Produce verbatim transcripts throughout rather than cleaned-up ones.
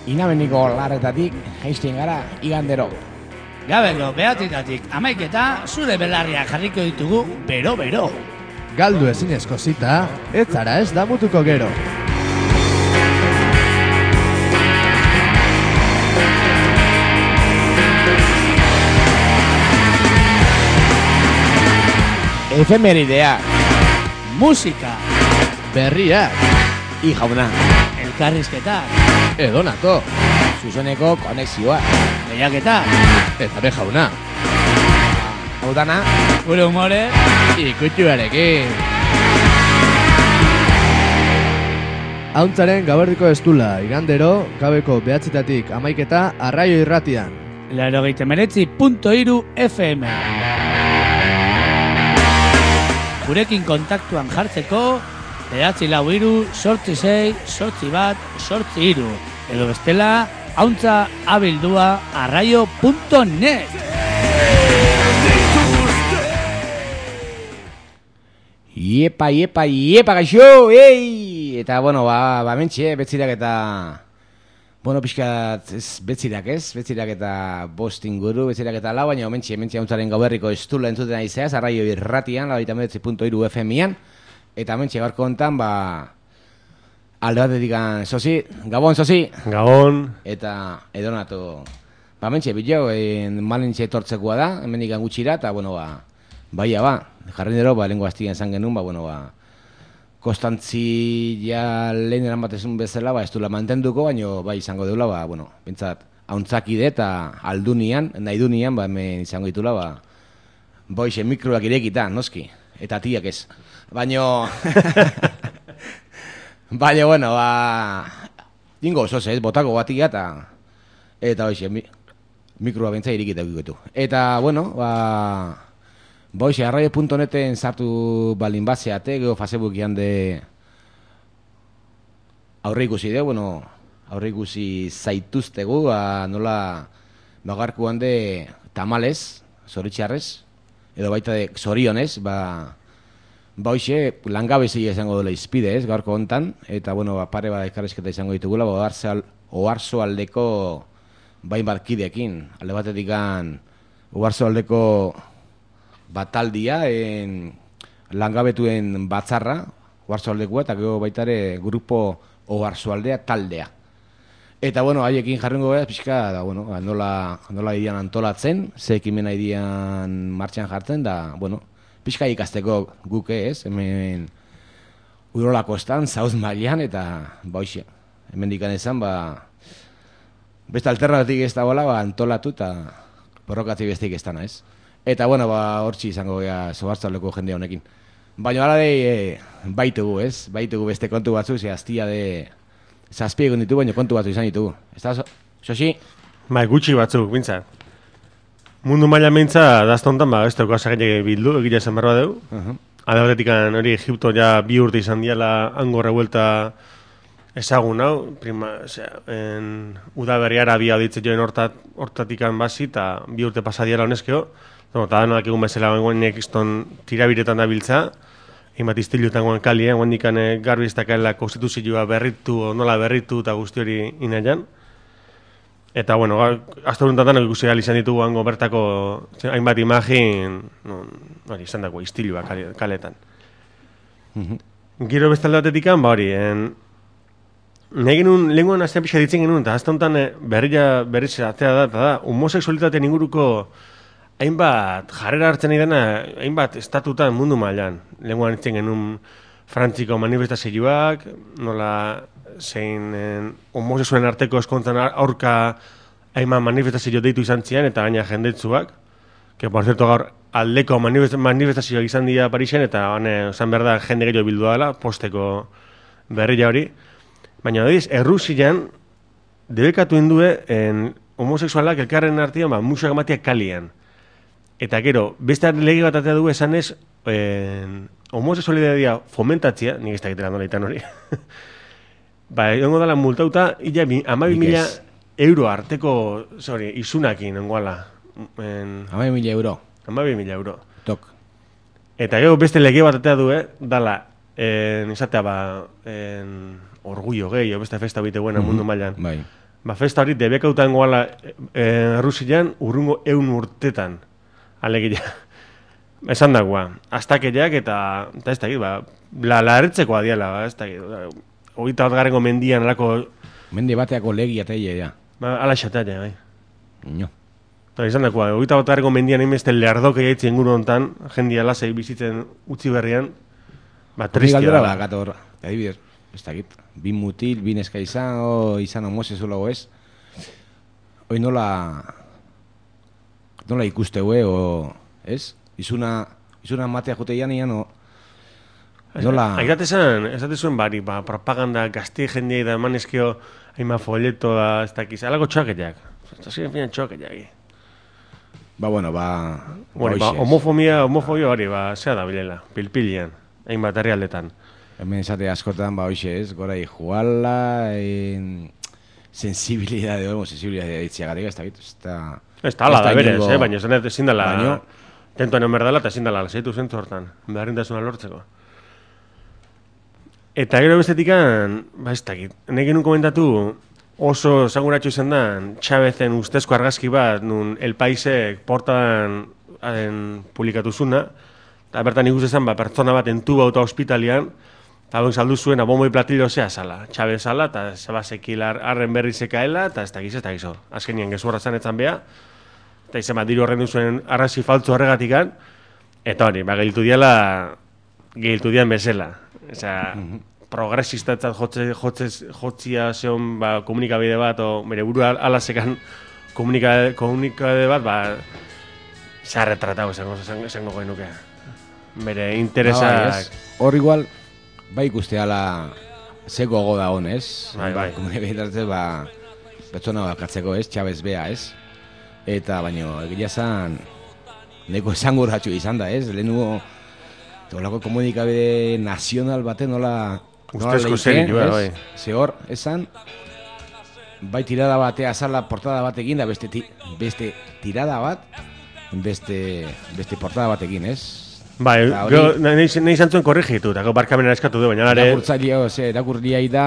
Inameniko larretatik jaisten gara igandero. Gabeko behatitatik amaiketa zure belarriak jarriko ditugu bero-bero. Galdu ezinezko zita, ez zara ez damutuko gero. Efemeridea, Musika, Berriak, i jauna, elkarrizketak, edonato, zuzeneko konexioa, lehiaketak, eta be jauna, hau dana, gure humore, ikutxuarekin. Hauntzaren gaberdiko estula, igandero, gabeko behatzitatik amaiketa arraio irratian. laurogeita hemeretzi puntu hiru F M. Gurekin kontaktuan jartzeko, behatzi lau hiru, sortzi sei, sortzi bat, sortzi hiru. Edo bestela, hauntza abildua arraio punto net. Iepa, iepa, iepa gaixo, ei! Eta, bueno, ba, ba mentxe, betzirak eta... Bueno, pixkat, ez, betzirak ez, betzirak eta bost inguru, betzirak eta lau, baina mentxe, mentxe hauntzaren gauberriko estula entzuten aizeaz, arraio irratian, laurogeita hemeretzi puntu hiru F M-ian, eta mentxe gaurko hontan, ba... Alde batetik, sozi, Gabon, sozi! Gabon! Eta edonato... Ba mentxe, bilo, en, malentxe etortzekoa da, hemendik gutxira, eta, bueno, ba... Baia, ba, jarrindero, ba, lengua astigan zan genuen, ba, bueno, ba... Konstantzi ja lehen eran batezun bezala, ba, ez duela mantenduko, baina bai izango deula, ba, bueno, bintzat, hauntzakide eta aldunian, nahi dunian, ba, hemen izango ditula, ba, boixe mikroak irekita, noski, eta tiak ez. Baina, baina, bueno, ba, dingo oso ez, botako batia, eta, eta boixe, mi, mikroa bintza irekita egitu. Eta, bueno, ba... Boixe, arraio punto neten sartu balin baseate, gero Facebookian de aurre ikusi de, bueno, aurre ikusi zaituztegu, ba, nola bagarkuan de tamales, zoritxarrez, edo baita de zorionez, ba, boixe, langabezi izango dela izpide, ez, gaurko hontan, eta, bueno, ba, pare bat elkarrizketa izango ditugula, ba, oharzo aldeko bain bat kideekin, alde batetik gan, oharzo aldeko bataldia, en, langabetuen batzarra, oharsoaldekoa, eta gero baitare grupo oharsoaldea taldea. Eta, bueno, haiekin jarrengo gara, pixka, da, bueno, nola, nola idian antolatzen, ze ekimena idian martxan jartzen, da, bueno, pixka ikasteko guke ez, hemen Urolako estan, zauz mailan, eta, boixe, hemen dikan ezan, ba, beste alternatik ez da bola, ba, antolatu, eta borrokatzi bestik ez dana ez. Eta, bueno, ba, hortzi izango gara zohartzaleko jende honekin. Baina hala de, e, baitugu, ez? Baitugu beste kontu batzu, ze hastia de... Zazpie egon ditugu, baina kontu batzu izan ditugu. Ez da, Xoxi? Bai, gutxi batzuk, bintza. Mundu maila mintza, daztontan, ba, ez teko asagaiek bildu, egira esan berba dugu. Uh -huh. Adabatetik, hori, Egipto ja bi urte izan diala hango revuelta ezagun, hau, prima, osea, en udaberri arabia ditze joen hortat, hortatikan basi, eta bi urte pasadiala honezkeo. No, eta danoak egun bezala guenek izton tirabiretan da biltza, imat iztiluetan guen kalia, guen dikan garbi ez dakaela konstituzioa berritu, nola berritu eta guzti hori inaian. Eta, bueno, azte horretan danak ikusi gali izan ditugu hango bertako hainbat imagin, no, hori izan dago iztilua kaletan. Mm-hmm. Gero bestalde batetik ba hori, en, nahi genuen, lehenkoan aztean pixka ditzen genuen, eta azte honetan berria berriz atzea da, eta da, homoseksualitatean inguruko hainbat jarrera hartzen nahi dena, hainbat estatutan mundu mailan. Lenguan itzen genuen Frantziko manifestazioak, nola zein homosexualen arteko eskontzan aurka hainbat manifestazio deitu izan zian, eta gaina jendetzuak, que por cierto gaur aldeko manifestazioak izan dira Parisen, eta hane, zan behar da jende gehiago bildu dela, posteko berria hori. Baina dodiz, Errusian debekatu indue en homosexualak elkarren artean, ba, musuak emateak kalian. Eta gero, beste lege bat atea dugu esan ez, eh, homosexualitatea fomentatzea, nik ez da egitela nola itan hori, ba, egongo dala multauta, illa, amabi mila euro arteko, sorry, izunakin, ongoala. Amabi mila euro. Amabi mila euro. Tok. Eta gero, beste lege bat atea du, eh, dala, eh, izatea, ba, eh, orgullo gehi, o beste festa bite buena mm-hmm. mundu mailan. Bai. ba, festa hori debekautan goala e, Rusian urrungo eun urtetan. Alegia. Esan dagoa. Aztakeriak eta, eta ez dakit, ba, la, la erretzekoa diala, ba, ez dakit. Hogeita bat garengo mendian alako... Mende bateako legi eta ia, ja. Ba, ala xatea, bai. No. Eta izan dagoa, hogeita bat garengo mendian hainbeste lerdoke jaitzi inguru hontan, jendia lasai bizitzen utzi berrian, ba, tristia. Galdera, ba, gator, adibidez, ez dakit, bin mutil, bin eska izan, o izan homosexualago ez, hoi nola, nola ikusteue, o, ez? Izuna, izuna matea jote ian, ian, o, nola... Aigat esan, ez dut zuen bari, ba, propaganda, gazti jendiai da emanezkio, haima folleto da, ez dakiz, alako txoaketiak. Ez ziren txoaketiak. Ba, bueno, ba... Bueno, ba, homofobia, homofobia hori, ba, zea da bilela, pilpilian, hainbat herrialdetan. Hemen esate askotan, ba, hoxe ez, gora iguala, en... sensibilidade, hori, sensibilidade ditziagatik, ez da gitu, ez da... Ez da, ala da berez, eh, baina ez da ezin dela... Baino... Tentuan enberdala eta ezin dela, zeitu zentzu hortan, beharrintasuna lortzeko. Eta gero bestetikan, ba, ez da gitu, nahi genuen komentatu... Oso zanguratxo izan da, Chavezen ustezko argazki bat, nun El Paisek portan publikatu zuna, eta bertan ikusten zen, ba, pertsona bat entuba eta hospitalian, eta hau saldu zuen, abomoi platillo zea zala, Chavez zala, eta zabazekil arren berri zekaela, eta ez da giz, ez da gizo. Azkenien gezurra zanetzan beha, eta izan bat diru horren duzuen arrazi faltzu horregatikan, eta hori, ba, gehiltu diala, gehiltu dian bezala. Osea, progresistatzat jotze, jotze, jotzia zeon ba, komunikabide bat, o bere burua alazekan komunikabide, komunikabide bat, ba, se ha retratado esango, esango goen nuke. Bere interesak... Hor igual, bai ikuste ala ze gogo da hon, ez? Bai, bai. Komunikabide hartze, ba, pertsona bakatzeko, ez? Chavez bea, ez? Eta, baino, egia zan, neko esango ratxo izan da, ez? Lehenugo, tolako komunikabide nazional baten nola... Ustezko zer joa, bai. Ze hor, esan, bai tirada batea azala portada batekin, da beste, ti, beste tirada bat, beste, beste portada batekin, ez? Bai, hori... nahi izan zuen korrigitu, eta barkamenera eskatu du, baina gare... Irakurtzailea, ose, irakurriai da,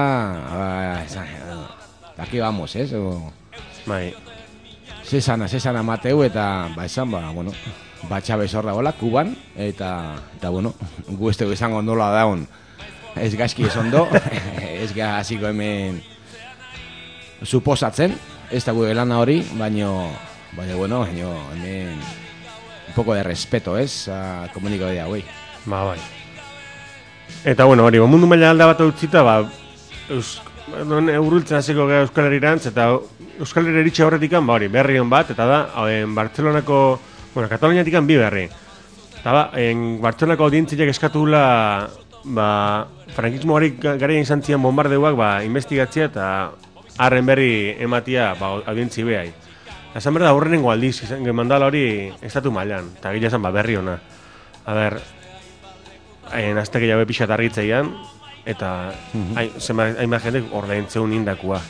daki vamos, ez? O... Bai. Zesana, zesana Mateu, eta, ba, esan, ba, bueno, ba, Chavez horra gola, Kuban, eta, eta, bueno, gu ez dugu izango nola daun, ez gaizki ez ondo, ez gaziko hemen suposatzen, ez da gure lana hori, baino, baina, bueno, baino, hemen un poco de respeto, ez, a komunikabidea, hoi. Ba, bai. Eta, bueno, hori, mundu maila alda bat utzita, ba, eus, urrultzen hasiko gara Euskal Herrirantz, eta Euskal Herri eritxe horretikan, ba, hori, berri hon bat, eta da, en Bartzelonako, bueno, Kataloniatikan bi berri. Eta ba, en Bartzelonako audientziak eskatula, ba, frankismo hori garaien izan zian bombardeuak, ba, investigatzea eta harren berri ematia, ba, audientzi behai. Esan berda, aurrenengo aldiz, izan, mandala hori estatu mailan, eta gila esan, ba, berri ona. A ber, hain azte gehiago pixat argitzeian, eta hain bat jendek ordaintzeun indakua.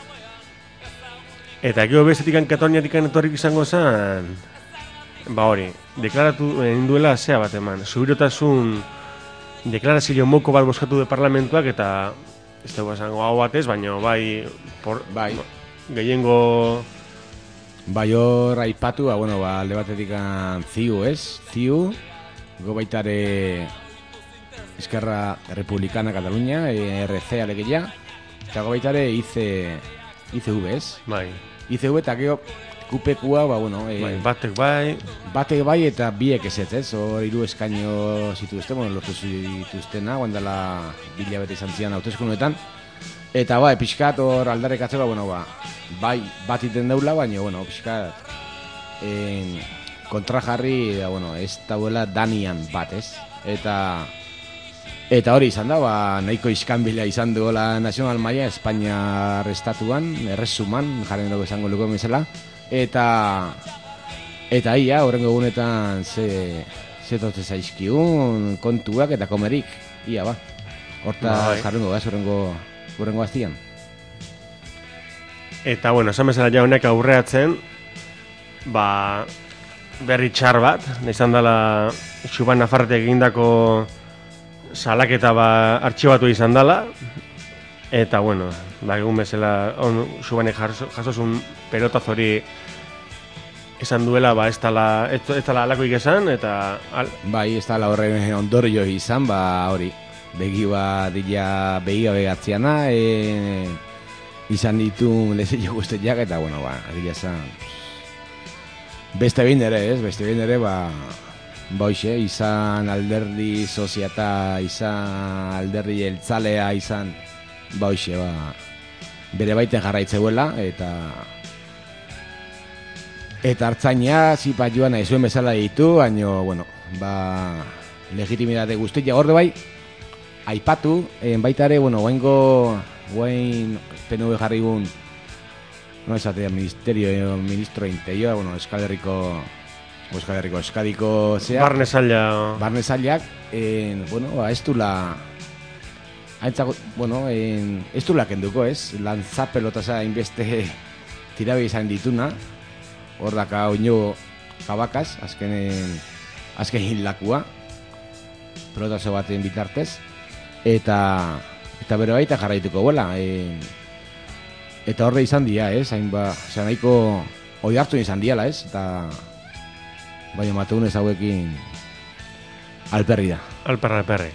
Eta gero bestetikan Kataloniatikan etorrik izango zen, ba hori, deklaratu induela zea bat eman, subirotasun deklarazio moko bat boskatu de parlamentuak, eta ez dugu esango hau batez, baina bai, por, bai. gehiengo... Bai hor aipatu, ba, bueno, ba, alde batetik ziu, ez? Ziu, go baitare Esquerra Republicana Cataluña, R C alegia, eta go baitare I C V, ez? Bai. I C V eta gero kupekua, ba, bueno... E, bai, batek bai... Batek bai eta biek ez ez, hor hiru eskaino zituzten, bueno, lortu zituztena, guandala bilabete izan zian hauteskundetan. Eta bai, pixkat hor aldarrekatzeko, bueno, ba, bai bat iten daula, baina, bueno, pixkat en, kontra jarri, da, bueno, ez dauela danian bat, ez? Eta eta hori izan da, ba, nahiko iskanbila izan duela nazional maila, Espainiar estatuan, erresuman, jaren dugu esango luko bezala. Eta eta ia, horrengo egunetan ze zetote zaizkiun kontuak eta komerik, ia ba. Horta jarrengo gaz, horrengo horrengo aztian. Eta, bueno, esan bezala ja honek aurreatzen, ba, berri txar bat, izan dela Xuban Nafarretek egindako salaketa ba artxibatu izan dela, eta, bueno, ba, egun bezala, on, Subanek jasozun pelotaz hori esan duela, ba, ez tala, ez, ez tala alakoik esan, eta... Al... Bai, ez tala horren ondorio izan, ba, hori, begi ba, dila, begi begatziana, e, izan ditu lezio guztiak, eta, bueno, ba, egia esan, beste behin ere, ez, beste behin ere, ba, ba, hoxe, izan alderdi soziata, izan alderdi jeltzalea, izan, ba, hoxe, ba, bere baiten jarraitzeuela, eta... Eta hartzaina, zipat joan nahi zuen bezala ditu, baina, bueno, ba, legitimidade guztia. Horde bai, aipatu, en baita ere, bueno, guaingo, guain, P N V jarri gun, no esatea, ministerio, ministro interior, bueno, Euskal Herriko, Euskal Herriko, Euskadiko, zea. Barne zaila. Barne zailak, en, bueno, ba, ez du la, haintzako, bueno, en, ez du la kenduko, ez, lantza pelotaza inbeste tirabe izan dituna, hor daka oino kabakaz, azkenen, azken hilakua, pelotazo baten bitartez, eta, eta bere baita jarraituko bola, e, eta horre izan dia, ez, hain ba, zean nahiko, oi hartu izan diala, ez, eta, baina mateunez hauekin, alperri da. Alperra, alperri.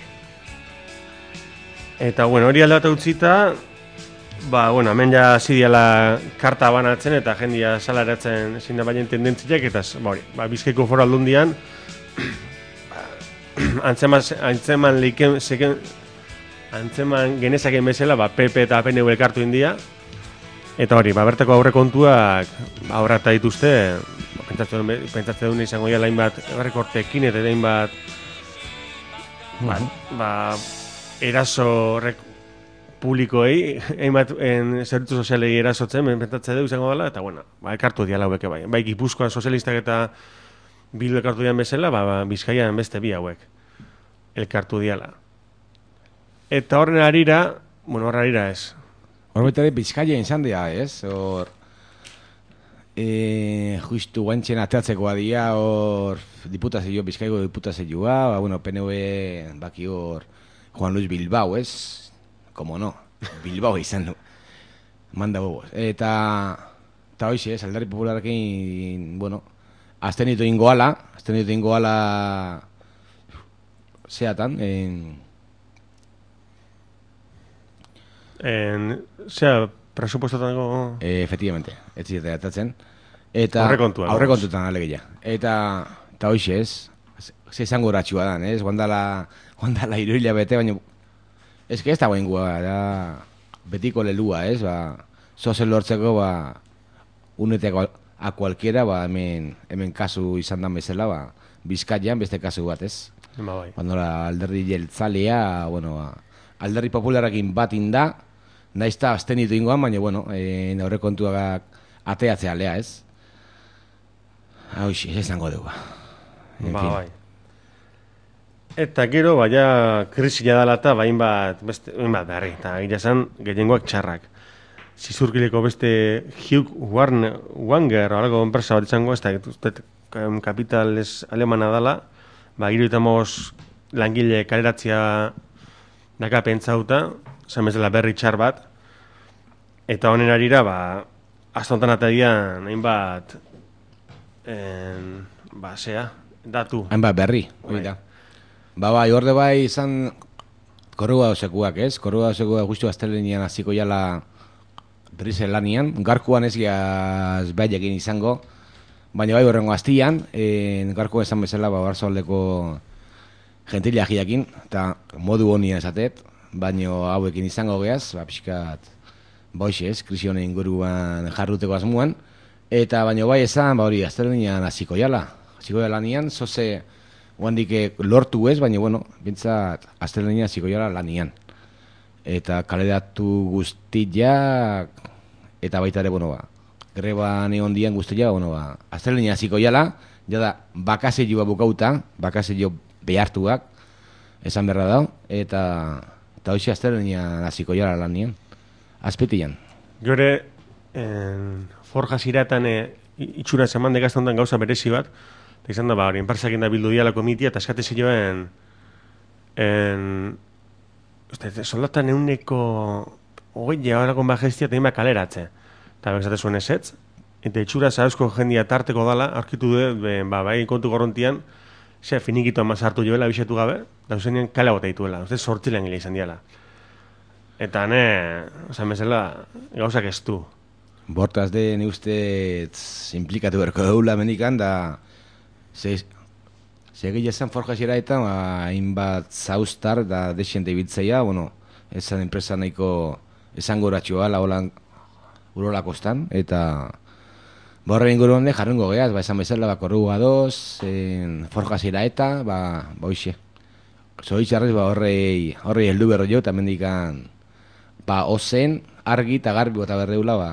Eta, bueno, hori aldata utzita, ba, bueno, hemen ja zidiala karta banatzen eta jendia salaratzen ezin da baina tendentziak, eta, ba, hori, ba, Bizkaiko Foru Aldundian, antzeman, antzeman leiken, seken, antzeman genezaken bezala, ba, P P eta P N V elkartu india, eta hori, ba, bertako aurrekontuak aurrata dituzte, pentsatzen duen izango ja hainbat errekortekin eta hainbat, ba, ba, eraso rek, publikoei, hainbat zerbitzu sozialei erasotzen, menpentatzea dugu izango dela, eta, bueno, ba, ekartu diala hauek bai. Bai, Gipuzkoan sozialistak eta Bildu elkartu dian bezala, ba, ba, Bizkaian beste bi hauek elkartu diala. Eta horren arira, bueno, horren arira ez. Hor betare Bizkaia izan dira, ez? Hor, e, justu guantxen ateatzekoa dira, hor, diputazio, Bizkaiko diputazioa, ba, bueno, P N V, baki hor, Juan Luis Bilbao, ez? Como no, Bilbao izan du. Manda bobos. Eta, eta hoxe, ez, Alderdi Populararekin, bueno, azten ditu ingoala, azten ditu ingoala, zeatan, en... En, zea, presupuestotango... E, efectivamente, ez ziretea atatzen. Eta, aurrekontuan. Aurrekontutan, alegia. Eta, eta hoxe, ez, ze izango ratxua dan, ez, guandala, guandala iruila bete, baina... Ez que ez da guaingua, da betiko lelua, ez, ba, zozen lortzeko, ba, uneteako a cualquiera, ba, hemen, hemen kasu izan dan bezala, ba, Bizkaian beste kasu bat, ez? Ba, bai. Cuando la alderdi jeltzalea, bueno, ba, alderdi popularakin bat inda, naiz eta azten ditu ingoan, baina, bueno, e, naure kontuak ateatzea lea, ez? Hau, ez zango dugu, ba. Ba, bai. Eta gero, baina, krisia dala eta bain bat, beste, bain bat berri, eta gira zen, gehiengoak txarrak. Zizurkileko beste Hugh Warner, Wanger, o algo enpresa bat izango, ez da, uste, kapital ez alemana dala, ba, giro eta moz langile kaleratzia daka pentsauta, zan bezala berri txar bat, eta honen arira, ba, aztontan atadian, hain bat, en, ba, zea, datu. Hain bat berri, hori da. Ba, bai, horde bai izan korrua dozekuak, ez? Korrua dozekuak justu astelenian hasiko jala Brise lanian. Garkuan ez giaz behaiekin izango, baina bai horrengo hastian, en, garkuan esan bezala, ba, Barzoaldeko gentilea jiakin, eta modu honia esatet, baina hauekin izango geaz, ba, pixkat, boixe ez, krisi honen inguruan jarruteko asmuan, eta baina bai esan, ba, hori, astelenian hasiko jala, hasiko jala lanian, zoze, guandik lortu ez, baina, bueno, bintzat, astelenia ziko jala lanian. Eta kaleratu guztiak, eta baita ere, bueno, ba, greba neon dian guztiak, bueno, ba, astelenia ziko jala, jada, bakazioa bukauta, bakazio behartuak, esan berra dau, eta, eta hoxe astelenia ziko jala lanian, azpetian. Gure, en, forja ziratan, e, itxura zeman degaztontan gauza berezi bat, eta izan da, ba, hori, enparsakin da bildu diala komitia, eta eskate zioen, en, uste, soldatan euneko hogei jabalako majestia eta ima kaleratze. Eta bekzate zuen esetz, eta itxura zauzko jendia tarteko dala, aurkitu du, be, ba, bai kontu gorrontian, ze finikito amaz hartu joela, bisetu gabe, da zuzenien kale bota dituela, uste sortzilean gila izan diala. Eta ne, osan bezala, gauzak ez du. Bortaz de, ni uste, implikatu berko daula menikan, da, ze, segile zen forja zira eta, ba, hainbat zauztar, da, desiente biltzeia, bueno, esan enpresa nahiko esango horatxoa, la holan, urola kostan, eta borre inguruan de jarrengo geaz, ba, esan bezala, ba, korru gadoz, en, forja zira eta, ba, ba, hoxe. Zoitxarrez, ba, horrei, horrei heldu berro jo, eta mendikan, ba, ozen, argi eta garbi eta berreula, ba,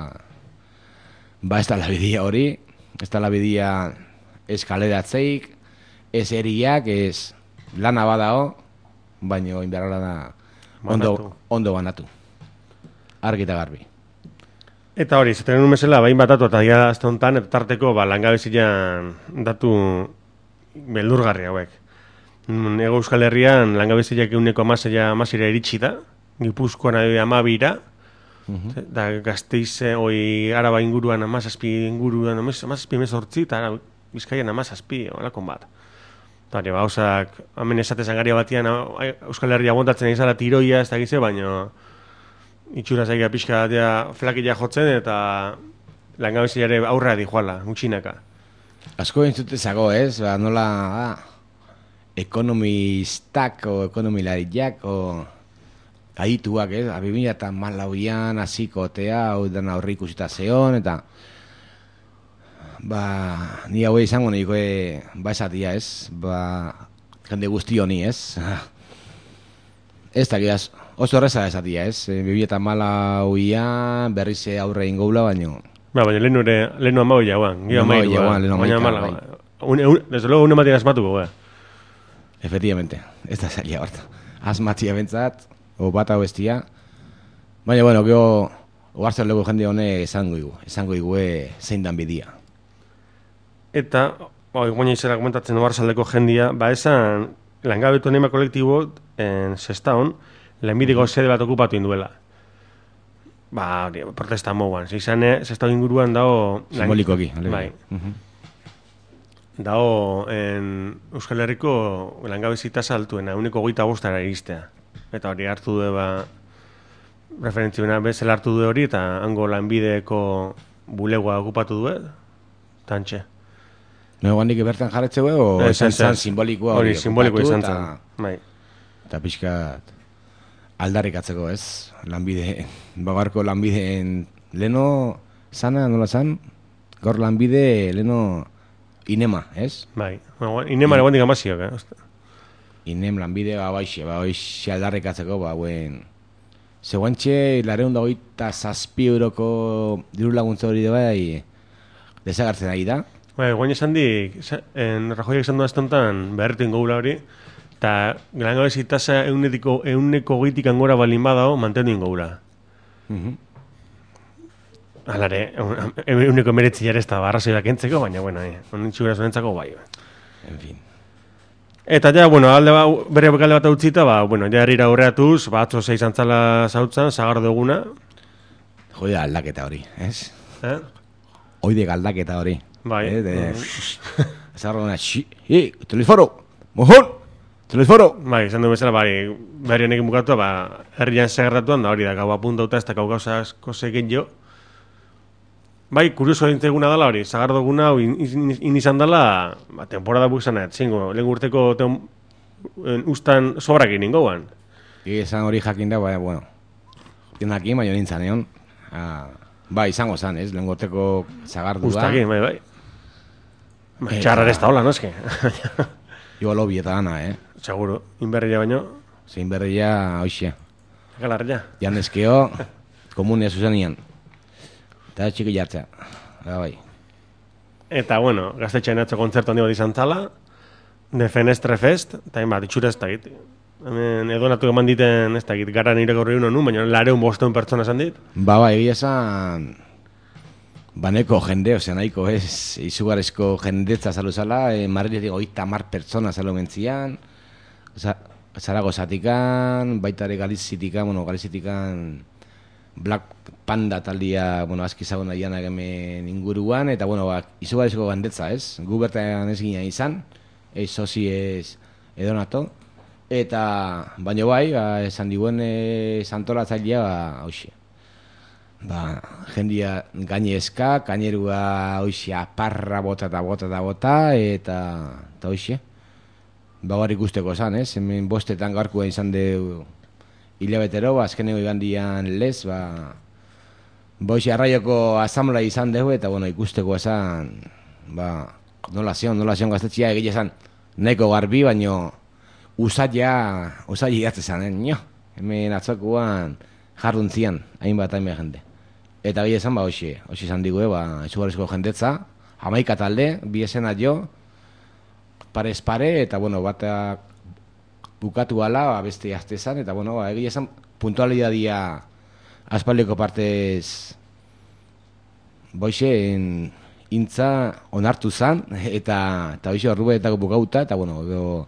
ba, ez da la bidia hori, ez da la bidia eskaleratzeik, ez eriak, ez lana badao, baino, inberrola da, ondo, ondo banatu. Argi eta garbi. Eta hori, zaten genuen mesela, bain batatu eta dira azte honetan, eta tarteko, ba, langabezian datu beldurgarri hauek. Ego Euskal Herrian, langabeziak euneko amaseia amasira iritsi da, Gipuzkoan amabira, uh-huh. Da Gasteize, oi, Araba inguruan amazazpi inguruan, amazazpi emezortzi, eta Bizkaian amazazpi, olakon bat. Eta hori, ba, hausak, hemen esatezan garia batian, Euskal Herria aguantatzen izala tiroia, ez da gize, baina itxura zaiga pixka datea flakila jotzen, eta langabeziare aurrea di joala, gutxinaka. Asko entzutezago, ez? Ba, nola, ah, ekonomistak, o ekonomilariak, o adituak, ez? Abibila eta malauian, azikotea, hau den aurri ikusita zeon, eta ba, ni hau izango niko, ba esatia, ez? Ba, jende guzti honi, ez? Ez da, oso horreza esatia, ez? Bibila eta malauian, berrize aurre ingoula, baino. Ba, baina lehenu ere, lehenu amau jauan. Lehenu amau jauan, lehenu amau jauan. Desde luego, une matien asmatuko, ba. Efectivamente, ez da zaila horta. Asmatzia bentzat, o bat hau bestia. Baina, bueno, geho, oartzen lego jende hone esango igu, esango igu zein dan bidia. Eta, oi, goina izera komentatzen oarzaldeko jendia, ba, esan langabetu anima kolektibo, en Sestaon, lehenbidiko sede bat okupatu induela. Ba, hori, protesta moguan. Zizan, Sestao inguruan dao... Simbolikoki. Bai. Uh-huh. Dao, en Euskal Herriko langabezi tasa altuena, uneko goita bostara iristea. Eta hori hartu du, ba, referentziuna bezala hartu du hori, eta hango lanbideko bulegoa okupatu du, tantxe. Nego handik bertan jarretze gu, o e, esan zan simbolikoa hori? Hori, simbolikoa izan zan. Bai. Eta pixkat aldarrikatzeko, ez? Lanbide, bagarko lanbideen leno sana, nola zan? Gaur lanbide leno inema, ez? Bai, inema egon diga mazioak, eh? Inem lanbide, ba, baixe, ba, baixe aldarrikatzeko, ba, buen... Zegoantxe, lareun da goita zazpi euroko diru laguntza hori da, bai, desagartzen ari da. Bai, guain esan dik, en Rajoiak esan duan estontan beharretu ingoula hori, eta langabezi tasa euneko, euneko goitik angora balin badao, mantendu ingoula. Uh-huh. Alare, euneko meretzi jara ez da barrazoi bakentzeko, baina, bueno, eh, onintxu gara zonentzako bai. En fin. Eta ja, bueno, alde ba, bere bekalde bat utzita, ba, bueno, ja herrira horreatuz, ba, atzo zeiz antzala zautzan, zagar duguna. Jode aldaketa hori, ez? Eh? Oide galdaketa hori. Bai. Eh, de... Zarro gana, xi, hi, teleforo, mojón, teleforo. Bai, izan du bezala, bai, berri honekin bukatu, ba, herrian segarratuan, da hori da, gau apuntauta, ez da gau gauza asko segin jo. Bai, kurioso dintzeguna dala hori, zagar duguna, in, in, in izan dala, ba, temporada bukizan ez, zingo, lehen urteko teon, en, ustan sobrakin ingoan. Izan hori jakin da, bai, bueno, jakin, baina nintzen egon. Ah, bai, izango zan, ez, lehen urteko zagar duga. Ustakin, bai, bai. Ba, txarrar ez da hola, no eske? Jo lobi eta gana, eh? Seguro, inberria baino. Zein berria, hoxe. Galarria. Jan eskeo, komunia zuzenian. Eta txiki jartzea. Ga bai. Eta, bueno, gaztetxean atzo kontzertu handi bat izan zala, de Fenestre Fest, eta bat, itxura ez da git. Hemen edonatu eman diten, ez da git, gara nire gaur egun honu, baina lareun bosteun pertsona esan dit. Ba, ba, egia esan... Baneko jende, ose nahiko ez, izugarezko jendetza zalu zala, e, Madriletik oita mar pertsona zalu mentzian, Zarago zatikan, baita ere Galizitikan, bueno, Galizitikan Black Panda taldia, bueno, aski zaguna dianak hemen inguruan, eta, bueno, ba, izugarrizko gandetza, ez? Gu bertan ez gina izan, ez sozi ez edonato, eta, baina bai, ba, esan diguen e, santolatzailea, ba, hauxe. Ba, jendia gainezka, kainerua, hauxe, aparra bota eta bota eta bota, eta, eta hauxe. Ba, bar ikusteko zan, ez? Hemen bostetan gaurkua izan deu hilabetero, ba, azkeneko igandian lez, ba, boixe arraioko asamblea izan dugu, eta, bueno, ikusteko esan, ba, nola zion, nola zion gaztetxia egile esan, nahiko garbi, baino, usatia, usatia jatzezan, eh, nio? Hemen atzokuan jarruntzian, hainbat hainbat jende. Eta egile esan, ba, hoxe, hoxe izan digu, ba, izugarrizko jendetza, hamaika talde, bi esena jo, parez pare, eta, bueno, batak bukatu ala, ba, beste aztezan, eta, bueno, ba, egile esan, puntualidadia aspaldiko partez boixe intza onartu zan, eta eta boixe horruetako bukauta, eta bueno,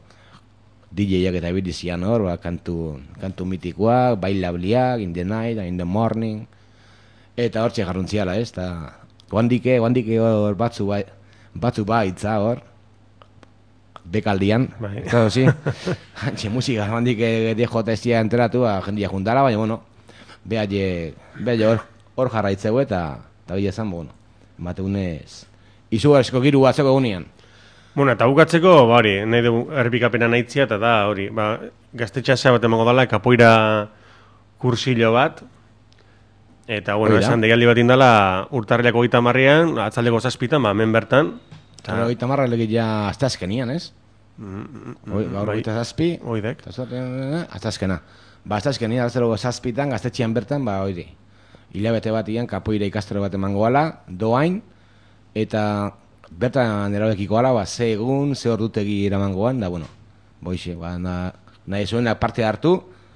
D J-ak eta bilizian hor, ba, kantu, kantu mitikoak, bailabliak, in the night, in the morning, eta hor txe jarruntziala, ez, eta guandike, guandike hor batzu ba, batzu ba itza hor, bekaldian, eta zi, hantxe musika, guandike D J estia enteratu, ba, jendia juntala, baina, bueno, behaile, behaile hor, hor jarraitzeu eta eta bila esan, bueno, mateunez izugarrizko giru batzeko egunean. Bueno, eta bukatzeko, ba hori, nahi dugu errepikapena nahitzia, eta da, hori, ba, gaztetxasea bat emango dala, kapoira kursillo bat, eta, bueno, esan deialdi bat indala urtarrilako gita marrian, atzaldeko zazpitan, ba, men bertan. Eta gita marra legit ja azte azkenian, ez? Gaur gita zazpi, oidek. Azte azkena. Ba, azte azkenian, aztero zazpitan, gaztetxian bertan, ba, hori, hilabete batian, kapoira ikastero bat emango ala, doain, eta bertan erabekiko ala, ba, ze egun, ze ordutegi eramangoan, da, bueno, boixe, ba, na, nahi zuena parte hartu,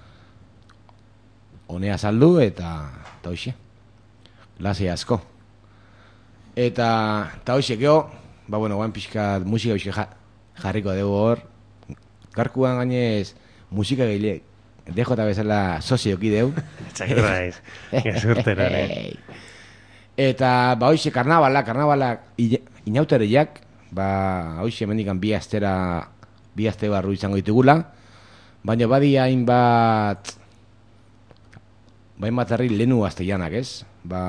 honea saldu, eta, eta hoxe, lase asko. Eta, eta hoxe, geho, ba, bueno, guan pixka, musika pixka ja, jarriko dugu hor, garkuan gainez, musika gehiago, D J bezala sozioki deu. Txakirra naiz, gezurtera, eh? Eta, ba, hoxe, karnabala, karnabala inautereiak, ba, hoxe, mendikan bi astera, bi aste barru izango ditugula, baina badia hainbat, ba, hainbat herri lehenu asteianak, ez? Ba,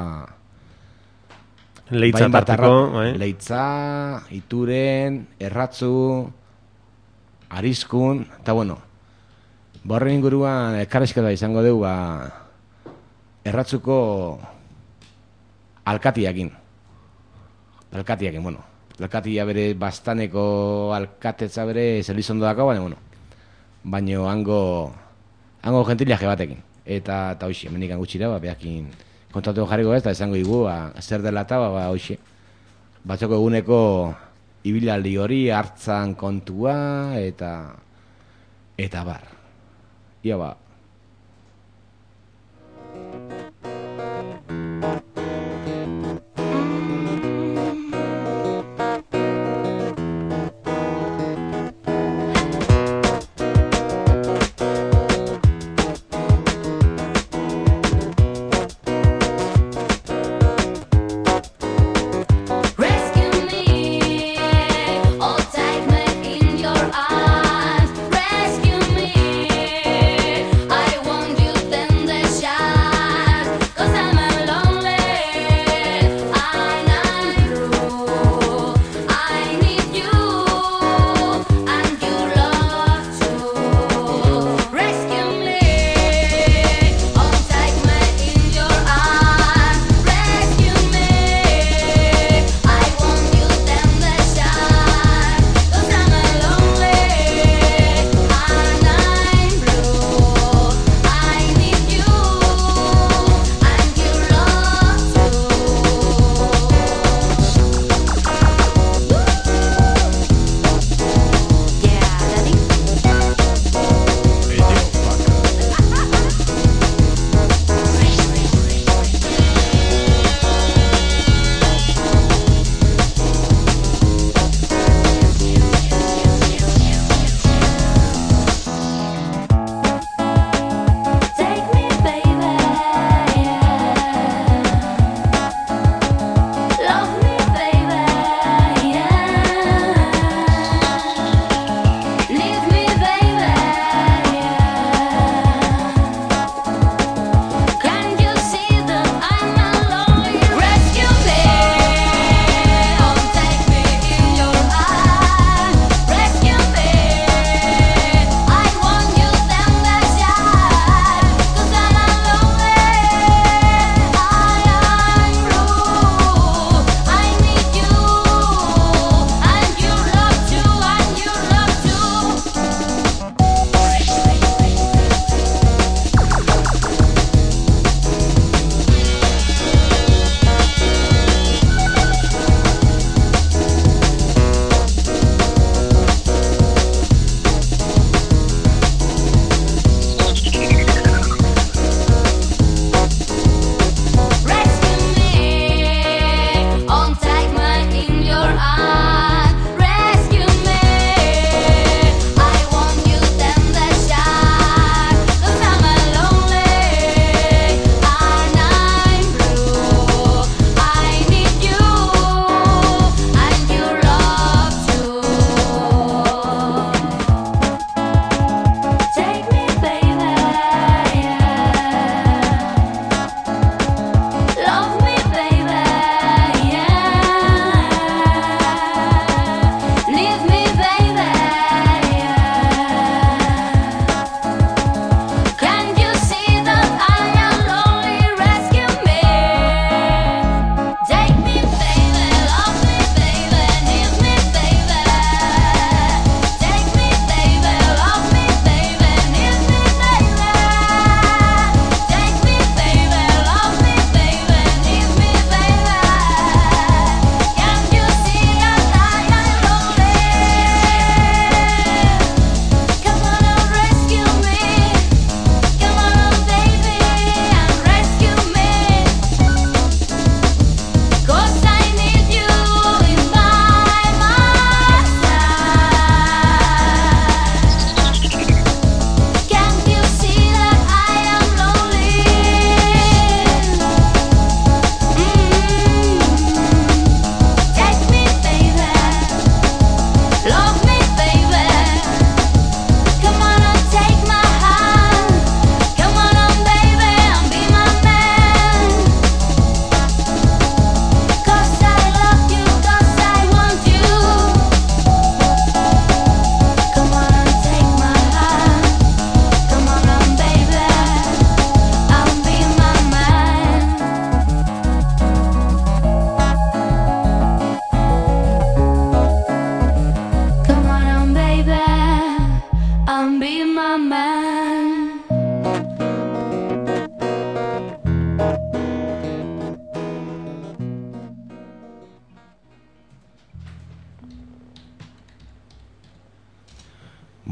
Leitza tarteko, bai? Leitza, Ituren, Erratzu, Ariskun, eta, bueno, borren inguruan elkarrezketa izango dugu, ba, Erratzuko alkatiakin. Alkatiakin, bueno. Alkatia bere bastaneko alkatetza bere zelizondo dako, baina, bueno. Baina hango, hango gentiliaje batekin. Eta, eta hoxe, mendikan gutxira, ba, behakin kontatu jarriko ez, eta izango dugu, ba, zer dela eta, ba, hoxe. Batzoko eguneko ibilaldi hori, hartzan kontua, eta, eta bar. Ia ba. Rescue me,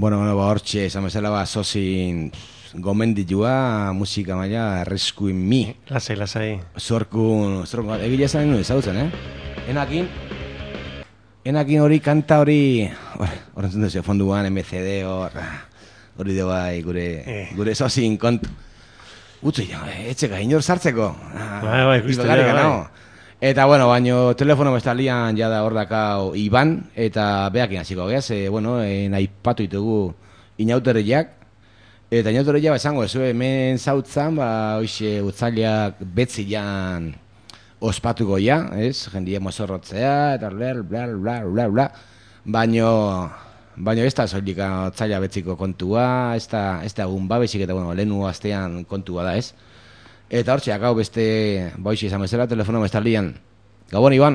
Bueno, bueno, ba, hortxe, esan bezala, ba, zozin gomenditua musika maila erreskuin mi. Lasai, lasai. Zorkun, zorkun, egile esan nuen ezagutzen, eh? Enakin, enakin hori kanta hori, horrentzen duzu, fonduan, M C D, hor, hori de bai, gure, eh. gure zozin kontu. Utsu, etxeka, inor sartzeko. Bai, bai, justu, bai. Eta, bueno, baino, telefono bestalian jada hor dakau Iban, eta behakin hasiko geaz, e, bueno, e, nahi patu ditugu inauteriak, eta inauteriak esango, ez, hemen zautzan, ba, hoxe, utzaliak betzilan ospatuko ja, ez, jendia mozorrotzea, eta bla, bla, bla, bla, bla, baino, baino ez da zoilika utzaila betziko kontua, ez da, ez da egun babesik, eta, bueno, lehenu astean kontua da, ez. Eta hortxe, akau beste, boixi izan bezala, telefono bestalian. Gabon, Iban?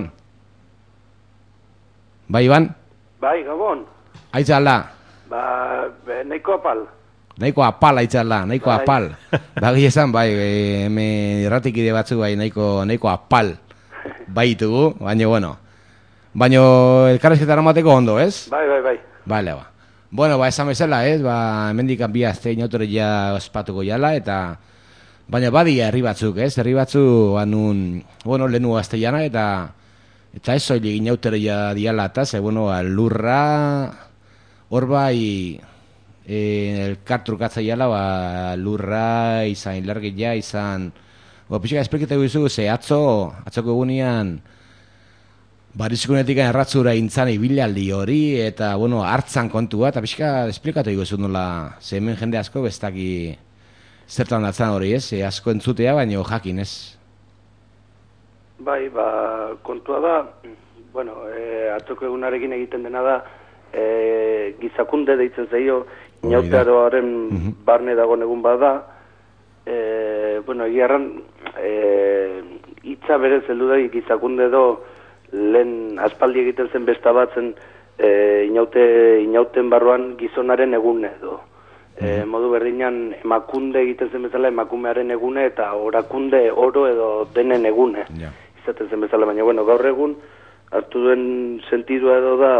Bai, Iban? Bai, Gabon. Aitzalda? Ba, nahiko apal. Nahiko apal, aitzalda, nahiko bai. apal. Bagi esan, bai, hemen irratikide batzu, bai, nahiko, nahiko apal. Bai ditugu, baina, bueno. Baina, elkarrezketara mateko ondo, ez? Bai, bai, bai. Bale, ba. Bueno, ba, esan bezala, ez? Ba, mendikan bi azte inautoria ospatuko jala, eta... Baina badia herri batzuk, ez? Herri batzu, anun, bueno, lehenu gazteiana, eta eta ez zoili inauteria diala, eta ze, bueno, lurra, hor bai, e, elkartrukatza jala, ba, lurra, izan, ilargia, izan, bo, pixka, espliketegu izugu, ze, atzo, atzoko egunean, barizkunetik erratzura intzan ibilaldi hori, eta, bueno, hartzan kontua, eta pixka, esplikatu iguzu nola, ze hemen jende asko bestaki, zertan datzan hori, ez? E, asko entzutea, baino jakin, ez? Bai, ba, kontua da, bueno, e, atzoko egunarekin egiten dena da, e, gizakunde deitzen zaio, inautearoaren uh-huh. barne dagoen egun bada, e, bueno, egiarran, e, hitza berez heldu da, gizakunde do, lehen aspaldi egiten zen besta batzen, e, inaute, inauten barruan gizonaren egune edo. E, modu berdinan emakunde egiten zen bezala emakumearen egune eta orakunde oro edo denen egune yeah. izaten zen bezala, baina bueno, gaur egun hartu duen sentidua edo da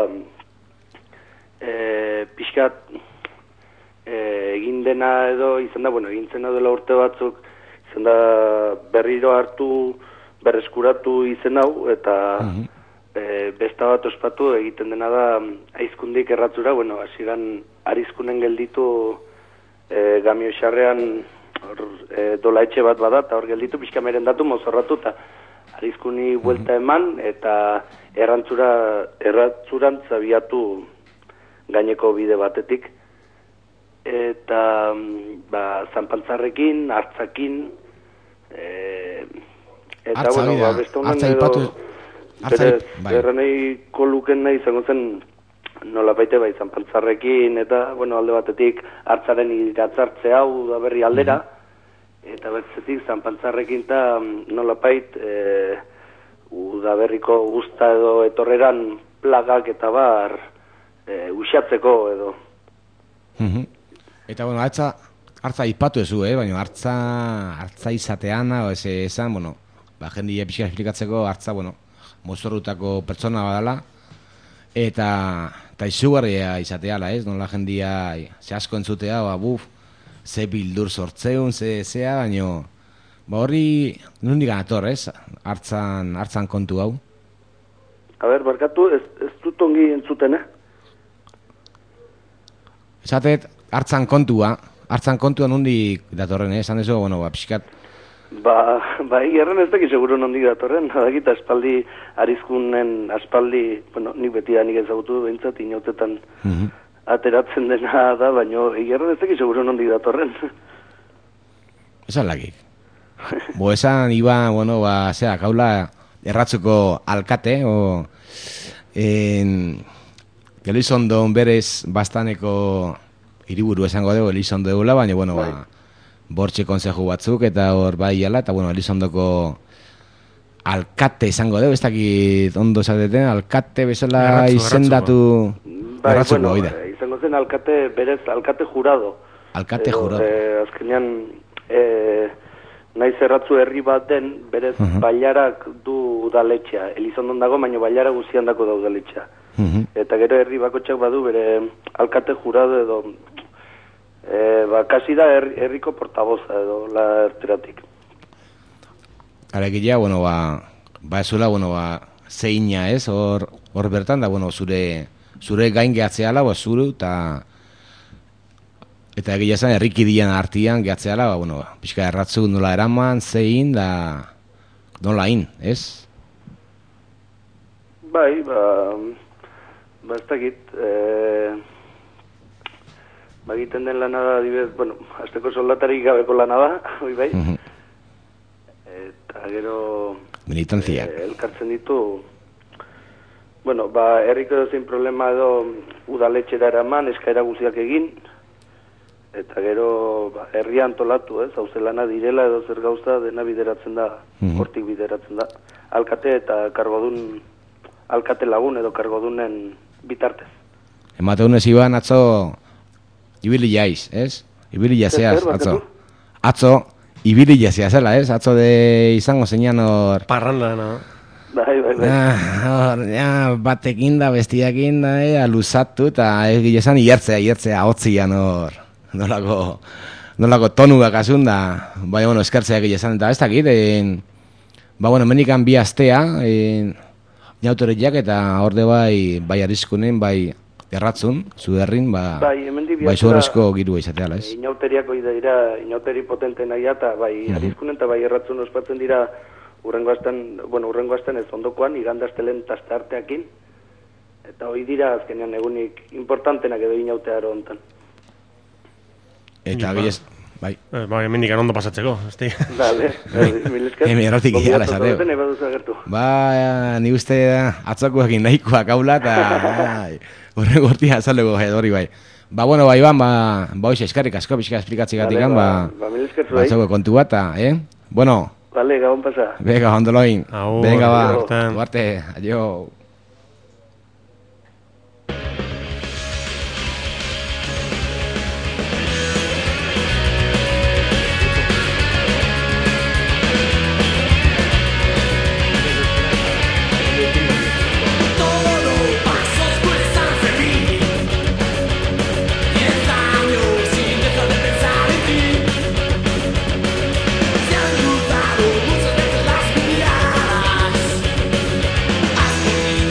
e, pixkat e, egin dena edo izan da, bueno, egin zena dela urte batzuk izan da berriro hartu berreskuratu izen hau eta uh-huh. e, besta bat ospatu egiten dena da aizkundik erratzura, bueno, hasieran arizkunen gelditu E, gamio xarrean e, dola etxe bat bada eta hor gelditu pixka merendatu mozorratu eta arizkuni buelta eman eta errantzura erratzurantz abiatu gaineko bide batetik eta ba, zanpantzarrekin, hartzakin e, eta Artza, bueno, ba, beste honen edo berez, berrenei koluken nahi izango zen nola baite bai zanpantzarrekin eta bueno, alde batetik hartzaren iratzartze hau da berri aldera mm-hmm. eta bertzetik zanpantzarrekin eta nola bait e, udaberriko guzta edo etorreran plagak eta bar e, uxatzeko edo mm-hmm. Eta bueno, hartza hartza ipatu ezu, eh? Baina hartza hartza izateana o ese esan, bueno, ba jendia pixka esplikatzeko hartza, bueno, mozorrutako pertsona badala eta eta izugarria izateala, ez? Nola jendia ze asko entzutea, ba, buf, ze bildur sortzeun, ze zea, baino, ba horri nondik anator, ez? Hartzan, hartzan kontu hau. A ber, barkatu, ez, ez dut ongi entzuten, eh? Esatet, hartzan kontua, hartzan kontua nondik datorren, eh? Esan dezu, bueno, ba, pixkat, Ba, ba egerren ez dakit seguro nondik datorren, adakit aspaldi arizkunen aspaldi, bueno, nik beti da nik ezagutu behintzat, inautetan mm-hmm. ateratzen dena da, baina egerren ez dakit seguro nondik datorren. Esan lagik. Bo esan iba, bueno, ba, zera, kaula erratzuko alkate, o en Elizondon berez bastaneko hiriburu esango dugu Elizondo deula, baina, bueno, ba, bortxe konseju batzuk eta hor bai ala, eta bueno, Elizondoko alkate izango dugu, ez dakit ondo esateten, alkate bezala erratzu, izendatu bai, erratzuko, bueno, oida. Izango zen alkate, berez, alkate jurado. Alkate Edo, jurado. Eh, azkenean, eh, naiz erratzu herri bat den, berez, uh-huh. bailarak du udaletxea. Elizondon dago, baina bailara guztian dako da udaletxea. Mhm. Eta gero herri bakotxak badu bere alkate jurado edo e, ba, kasi da herri, herriko portaboza edo la erteratik. Arekila, bueno, ba, ba ezula, bueno, ba, zeina ez, hor, hor bertan, da, bueno, zure, zure gain gehatzeala, ba, zuru, eta eta egia esan, herrikidian artian gehatzeala, ba, bueno, pixka erratzu nola eraman, zein, da, nola in, ez? Bai, ba, ba ez dakit, e, ba egiten den lana da, adibidez, bueno, azteko soldatarik gabeko lana da, hoi bai, Mhm. eta gero Militantzia. e, elkartzen ditu, bueno, ba, herriko edozein problema edo udaletxera eraman, eskaera guziak egin, eta gero ba, herria antolatu, ez, hauze lana direla edo zer gauza dena bideratzen da, Mhm. hortik bideratzen da. Alkate eta kargodun, alkate lagun edo kargodunen bitartez. Emateunez iban atzo ibili jaiz, ez? Ibili jazeaz, Zer, atzo. barkatu? Atzo, ibili jazea zela, ez? Atzo de izango zeinan hor... Parranda, no? Bai, bai, bai. Ah, hor, ja, batekin da, bestiakin da, e, aluzatu, eta egia esan iertzea, iertzea, hotzian hor, nolako, nolako tonuak asun da, bai, bueno, eskertzea egia esan, eta ez dakit, en, ba, bueno, menikan bi astea, en, nautoriak, eta horde bai, bai arriskunen, bai erratzun, zuderrin, ba, Bai, hemendik bai bihatzera- zuhorrezko girua izateala, ez? Inauteriako dira, inauteri potente nahi eta bai Mhm. arizkunen eta bai erratzun ospatzen dira urrengo astean, bueno, urrengo astean ez ondokoan, igande astelen taste arteakin, eta hoi dira azkenean egunik importantenak edo inautearo hontan. Eta Ba. egia ez- bai, Eh, ba, hemendik ondo pasatzeko, esti. Dale, mil esker. Hemen errotik Gonbidatu iara, esateo. zaudeten, eba duzu agertu. Ba, ni uste atzokoekin nahikoak haula, eta bai, horren gortia azaleko hori bai. Ba, bueno, bai, ban, ba, ba, hoxe, eskarrik asko, pixka esplikatzi Vale, gatikan, ba, ba, mil esker ba, zuei. atzoko kontu bat, eta, eh? Bueno, Vale, gabon pasa. venga, ondoloin. Agur, Venga, ba, arte. duarte, adio. Muchas veces las miradas, has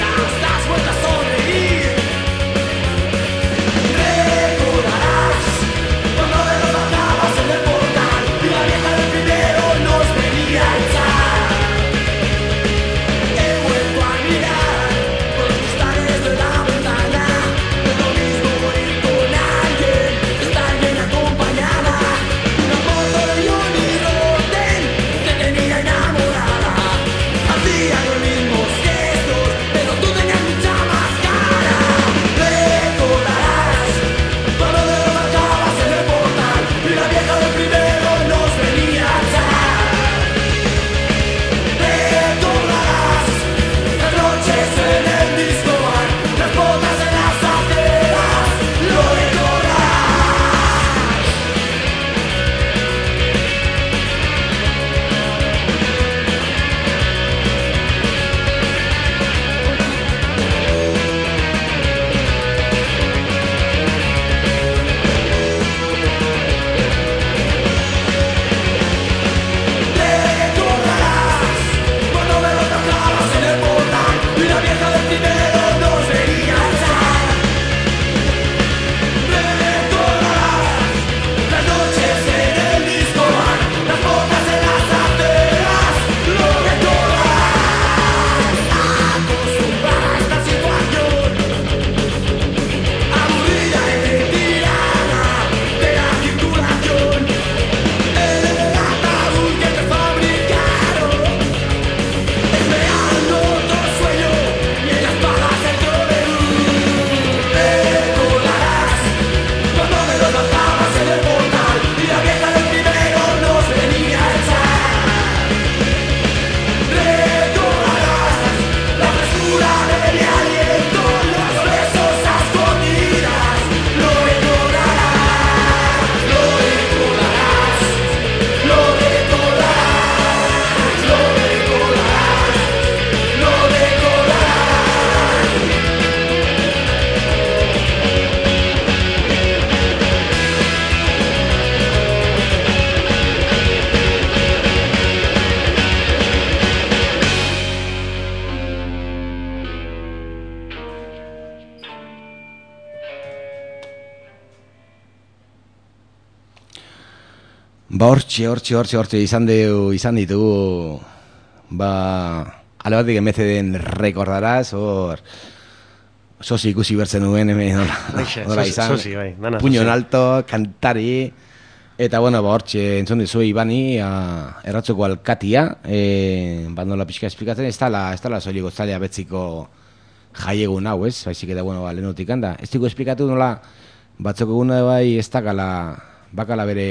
Ba, hortxe, hortxe, hortxe, hortxe, izan, deu, izan ditugu, ba, ale batik M C D-en rekordaraz, hor, sosi ikusi bertzen duen, hemen, nola, nola izan, sosi, bai, nana, puño en sosi. alto, kantari, eta, bueno, ba, hortxe, entzun dizu Ibani, a, erratzoko alkatia, e, ba, nola pixka esplikatzen, ez tala, ez tala soiliko zalea betziko jaiegun hau, ez, baizik eta, bueno, ba, lehenutik handa, ez diko esplikatu nola, batzuk eguna bai ez dakala, bakala bere,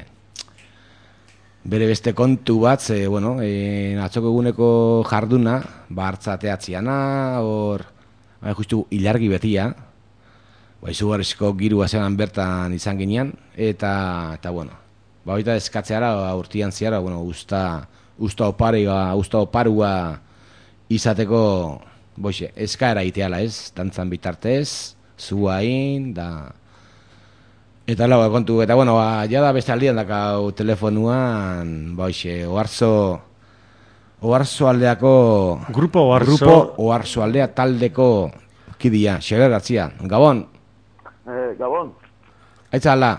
bere beste kontu bat, ze, bueno, e, atzoko eguneko jarduna, ba, hartza teatziana, hor, ba, justu ilargi betia, ba, izugarrizko girua zenan bertan izan ginean, eta, eta bueno, ba, baita eskatzeara, ba, urtian ziara, bueno, usta, usta oparua, usta oparua izateko, boixe, eskaera iteala, ez, dantzan bitartez, zuain, da... Eta lau, kontu, eta bueno, ba, jada beste aldian dakau telefonuan, ba, hoxe, oarzo, oarzo aldeako... Grupo Oarzo... Grupo Oarzo aldea taldeko kidia, Xabier Gartzia. Gabon? Eh, Gabon. Aitza alda?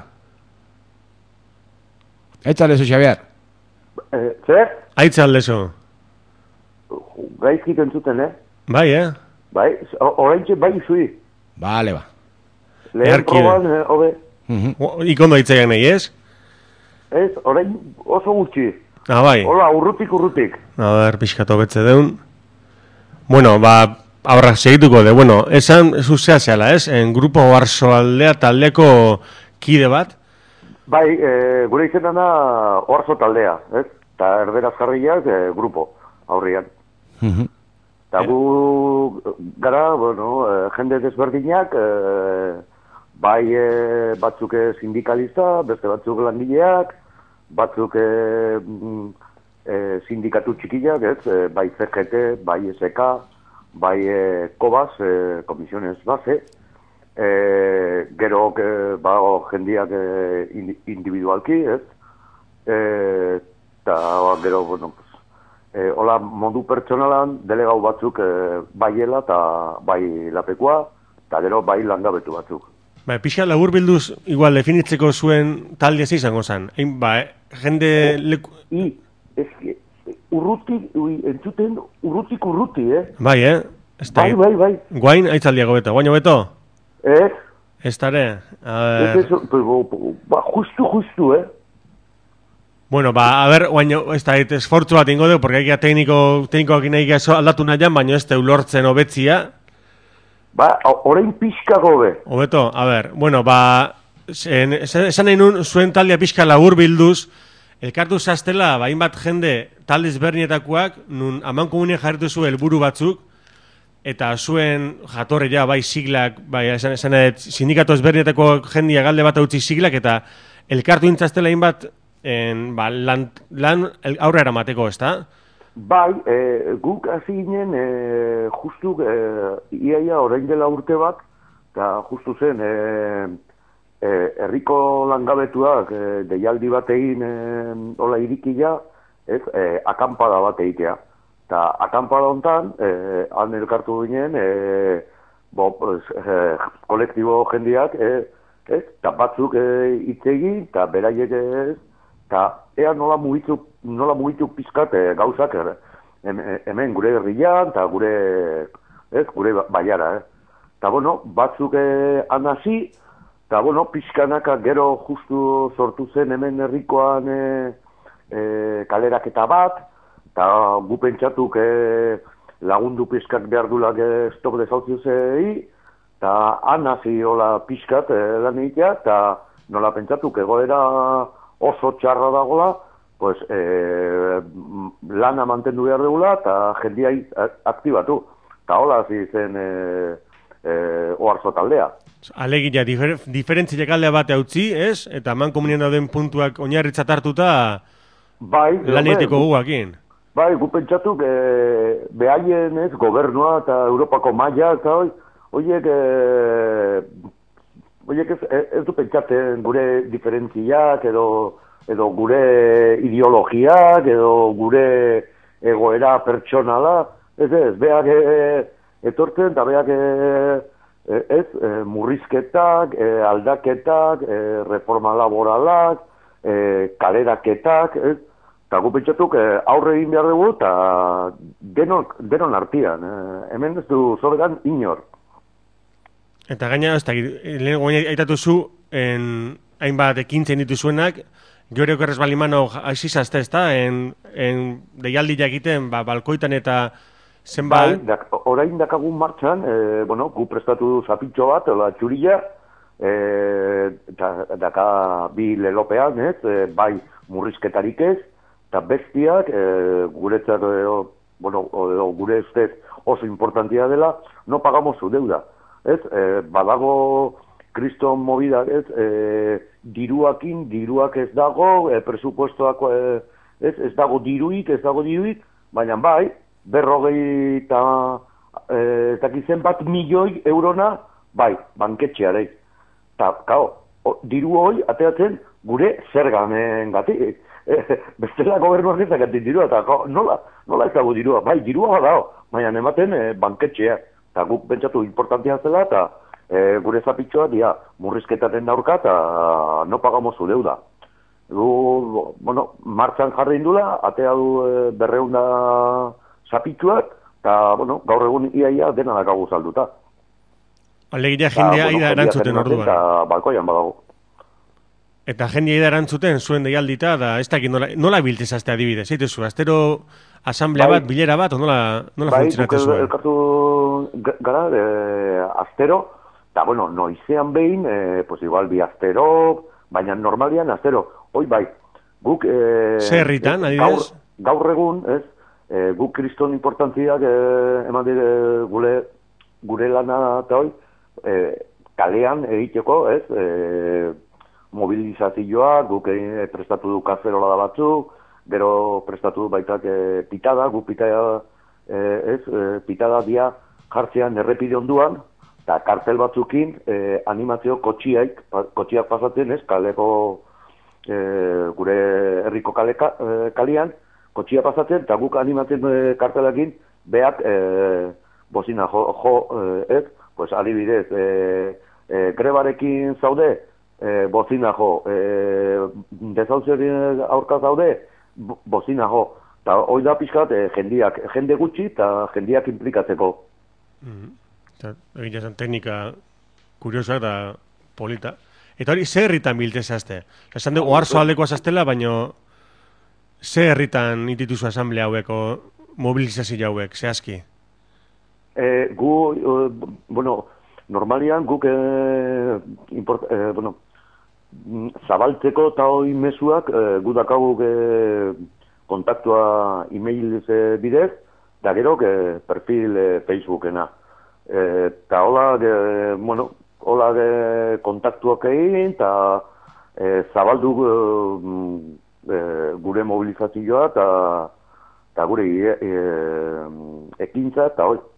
Aitza aldezu, Xabier? Eh, zer? Aitza aldezu. Gaizkik entzuten, eh? Bai, eh? Bai, oraintxe bai zui. Bale, ba. Lehen Earki. proban, eh, hobe. O- Ikondo hitzaiak nahi, ez? Ez, orain oso gutxi. Ah, bai. Hola, urrutik, urrutik. A ber, pixkatu betze deun. Bueno, ba, aurra segituko de, bueno, esan zuzea zehala, ez? En Grupo Oarzo aldea taldeko kide bat. Bai, eh, gure izenana Oarzo taldea, ez? Ta erderaz jarriak, eh, grupo, aurrian. Eta gu gara, bueno, eh, jende desberdinak, eh, bai eh, batzuk eh, sindikalista, beste batzuk langileak, batzuk eh, mm, eh, sindikatu txikiak, ez? Eh, bai C G T, bai S K, bai eh, Kobas, eh, komisiones base, eh, gero eh, ba, jendiak eh, indi- individualki, ez? Eh, eta gero, bueno, pues, E, hola, modu pertsonalan delegau batzuk e, baiela eta bai lapekua, eta gero bai langabetu batzuk. Ba, pixa labur bilduz, igual, definitzeko zuen talde ze izango zen. Ein, ba, eh, jende... leku... I, ez, urrutik, ui, entzuten urrutik urruti, eh? Bai, eh? Ez da, Bai, bai, bai. Guain, aitzaldiago beto. Guaino beto? Ez, Ez tare? A ez, ver... ez, pero, ba, justu, justu, eh? Bueno, ba, a ver, guaino, ez da, esfortzu bat ingo dugu, porque egia tekniko, teknikoak nahi gaso aldatu nahian, baina ez da ulortzen hobetzia. Ba, orain pixka gobe. Hobeto, a ver, bueno, ba, zen- esan nahi nun, zuen taldea pixka labur bilduz, elkartu zaztela, ba, hainbat jende talde ezberdinetakoak, nun aman komunien jarritu zu helburu batzuk, eta zuen jatorri ja, bai siglak, bai, esan, esan edo, sindikatu ezberdinetako jendia galde bat utzi siglak, eta elkartu intzaztela hainbat, en, ba, lan, lan el- aurre eramateko, ez da? Bai, e, guk hasi ginen, e, justu, e, iaia orain dela urte bat, eta justu zen, e, e, herriko langabetuak e, deialdi bat egin e, hola irikila, ez, e, akampada bat egitea. Eta akampada hontan, e, han elkartu ginen, e, bo, pues, e, kolektibo jendiak, e, ez, eta batzuk e, hitz egin, eta beraiek ez, eta ea nola mugitu, nola mugitu pizkat e, gauzak er, hem- hemen gure herrian, eta gure, ez, gure ba- baiara, eh. Eta, bueno, batzuk e, anasi, eta, bueno, pizkanaka gero justu sortu zen hemen herrikoan e, e, kaleraketa bat, eta gu pentsatuk e, lagundu pizkat behar dulak e, stop desautziuzei, eta anasi hola pizkat e, lan egitea, eta nola pentsatuk egoera oso txarra dagola, pues, e, lana mantendu behar dugula eta jendia aktibatu. Eta hola hasi zen e, e, Oarzo taldea. Alegia, difer, diferentziak aldea bate utzi, ez? Eta man komunien dauden puntuak oinarritzat hartuta Bai, lan hombre, egiteko guakin. bai, gu pentsatuk e, behaien ez, gobernua eta Europako maila, eta hoi, hoiek e, hoiek ez, ez du pentsatzen gure diferentziak edo, edo gure ideologiak edo gure egoera pertsonala, ez ez, beak e, etortzen eta beak e, e, ez, e, murrizketak, e, aldaketak, e, reforma laboralak, e, kaleraketak, ez? Eta gu pentsatuk e, aurre egin behar dugu, eta denon, denon artian. E, hemen ez du soberan inor. Eta gaina, ez da, lehen guain aitatu zu, en, hainbat ekintzen dituzuenak, gero okerrez balimano aizizazte, ez da, en, en deialdiak egiten, ba, balkoitan eta zenbat... Bai, dak, orain dakagun martxan, e, bueno, gu prestatu zapitxo bat, ola txurila, e, da, daka bi lelopean, ez, e, bai murrizketarik ez, eta bestiak, e, guretzat, e, bueno, o, o, gure ustez oso importantia dela, no pagamos su deuda, ez, e, badago kriston movida, ez, e, diruakin, diruak ez dago, e, presupuestoak, e, ez, ez dago diruik, ez dago diruik, baina bai, berrogei eta e, takizen bat milioi eurona, bai, banketxearei. Eta, kao, o, diru hoi, ateatzen, gure zerganen gati. E, bestela gobernuak ez dakatik dirua, eta kao, nola, nola ez dago dirua, bai, dirua badao, baina ematen e, banketxea. Eta guk pentsatu importantia zela, eta e, gure zapitxoa, dia, murrizketaten daurka, eta no pagamos su deuda. Du, bueno, martxan jarri indula, atea du e, berreunda zapitxuak, eta, bueno, gaur egun iaia dena dakagu salduta. Alegia jendea bueno, ida erantzuten orduan. Eta balkoian badago. Eta jendea ida erantzuten zuen deialdita, da ez dakit nola, nola biltezazte adibidez, zeite zu, astero asamblea bai, bat, bilera bat, o nola, nola bai, funtzionatu zuen? Bai, elkartu gara, e, astero, eta, bueno, noizean behin, e, pues igual bi astero, baina normalian astero, hoi bai, guk... E, Zer herritan, adibidez? Gaur, gaur egun, ez, e, guk kriston importantziak e, eman dire gure, gure lana eta hoi, e, kalean egiteko, ez, e, mobilizazioa, guk e, prestatu du kazerola da batzuk, gero prestatu du baitak e, pitada, guk pitada, e, ez, e, pitada dia jartzean errepide onduan, eta kartel batzukin e, animazio kotxiaik, kotxiak pasatzen, ez, kaleko, e, gure herriko kaleka, e, kalian, kotxia pasatzen, eta guk animatzen e, kartelakin, beak e, bozina jo, jo e, ez, pues adibidez, e, e, grebarekin zaude, e, bozina jo, e, dezauzioen aurka zaude, bozina jo, eta hoi da pixkat e, jendiak, jende gutxi eta jendiak implikatzeko. Mm-hmm. Egia zen teknika kuriosa eta polita. Eta hori, ze herritan biltezazte? Esan dugu, oarzo aldeko azaztela, baina ze herritan itituzu asamblea haueko mobilizazio hauek, zehazki? E, gu, e, bueno, normalian guk, e, import, e, bueno, zabaltzeko eta hoi mezuak, e, gu dakaguk e, kontaktua e-mail e, bidez, da gero e, perfil e, Facebookena. Eta hola, e, bueno, hola e, kontaktuak egin, eta e, zabaldu e, gure mobilizazioa, eta gure e, e, ekintza, eta hoi.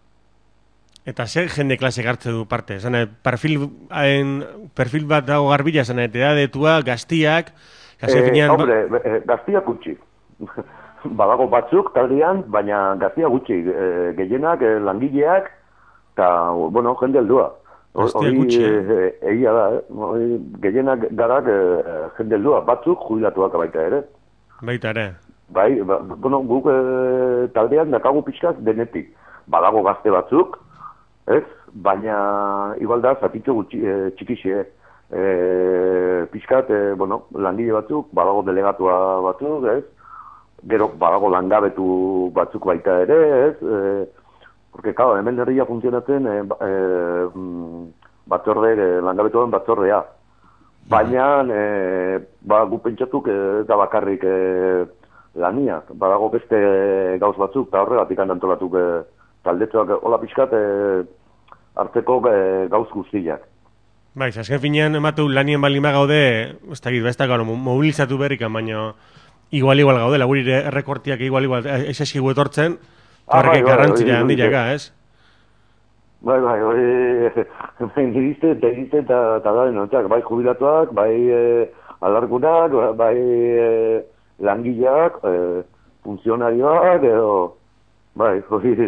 Eta zer jende klase hartze du parte? Zane, perfil, en, perfil bat dago garbila, zane, edadetua, gaztiak, e, finean... Hombre, e, gaztiak gutxi. Badago batzuk, taldean, baina gaztiak gutxi. E, gehienak, e, langileak, eta, bueno, jende heldua. Gaztiak gutxi, eh? Egia da, eh? Gehienak garak e, jende heldua. Batzuk jubilatuak baita ere. Baita ere. Bai, ba, bueno, guk e, taldean dakagu pixkaz denetik. Badago gazte batzuk, ez? Baina, igual da, zatitxo gutxi, e, txikixe, e, pixkat, e, bueno, langile batzuk, badago delegatua batzuk, ez? Gero, badago langabetu batzuk baita ere, ez? E, porque, claro, hemen herria funtzionatzen e, e, batzorde, e, langabetuan batzordea. Baina, e, ba, gu pentsatuk e, da bakarrik e, lania. Badago beste e, gauz batzuk, eta horregatik antolatuk e, taldetxoak, hola pixkat, e, hartzeko e, gauz guztiak. Bai, azken finean ematu lanien balima gaude, ez da gitu, ez da gano, mobilizatu berrikan, baina igual-igual gaude, laguri errekortiak igual-igual, ez eskigu etortzen, horrek garrantzia handiaka, ez? Bai, bai, hori, dirizte, dirizte, eta da, nontzak, bai jubilatuak, bai e, alargunak, bai e, langileak, e, funtzionarioak, edo, bai, hori,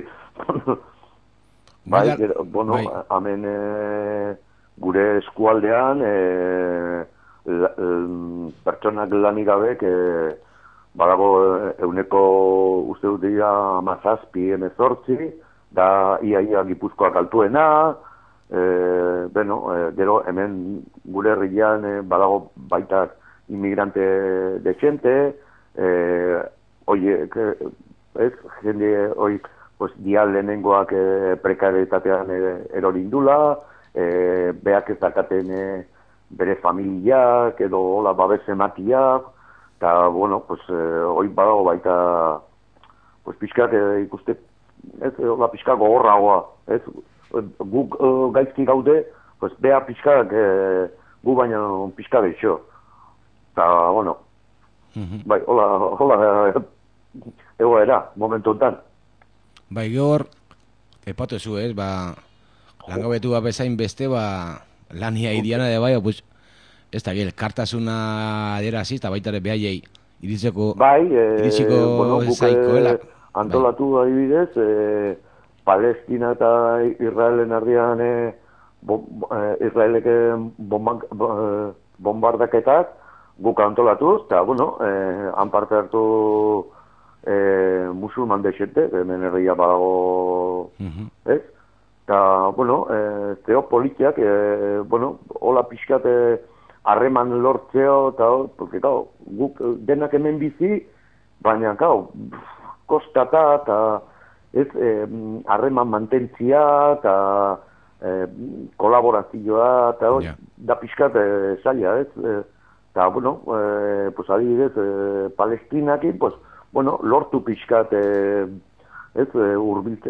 bai, gero, bueno, bai. Hemen e, gure eskualdean, e, la, pertsonak lanik gabek, e, badago euneko uste dut dira amazazpi emezortzi, da iaia Gipuzkoak altuena, e, bueno, e, gero hemen gure herrian e, badago baita inmigrante dexente, e, oie, que, ez, jende, oi, pues, dia lehenengoak e, prekaritatean e, erorindula, e, beak ez dakaten e, bere familiak, edo hola babes ematiak, eta, bueno, pues, e, oi badago baita, pues, pixkak e, ikuste, ez, hola pixkak gogorragoa, ez, guk e, gaizki gaude, pues, bea pixkak e, gu baina pixkak eixo. Eta, bueno, mm-hmm. bai, hola, hola, egoera, momentu enten. Bai, gehor, epatu zu, ez, ba, langabetu bat bezain beste, ba, lania idiana de bai, pues, ez da, elkartasuna aderaziz, eta baitare behaiei, iritzeko, bai, e, iritziko bueno, zaikoela. Antolatu bai. Adibidez, e, Palestina eta Israelen ardian e, bo, e, Israeleke bomban, bo, e, bombardaketak guk antolatuz, eta, bueno, e, han parte hartu e, musulman dexente, hemen herria badago, uh-huh. ez? Eta, bueno, e, zeo politiak, e, bueno, hola pixkat harreman e, lortzeo, eta, porque, gau, guk denak hemen bizi, baina, gau, kostata, eta, ez, harreman e, mantentzia, eta e, kolaborazioa, eta, yeah. da pixkat e, zaila, ez? Eta, bueno, e, pues, adibidez, e, Palestinakin, pues, bueno, lortu pixkat, e, ez, e, urbilte,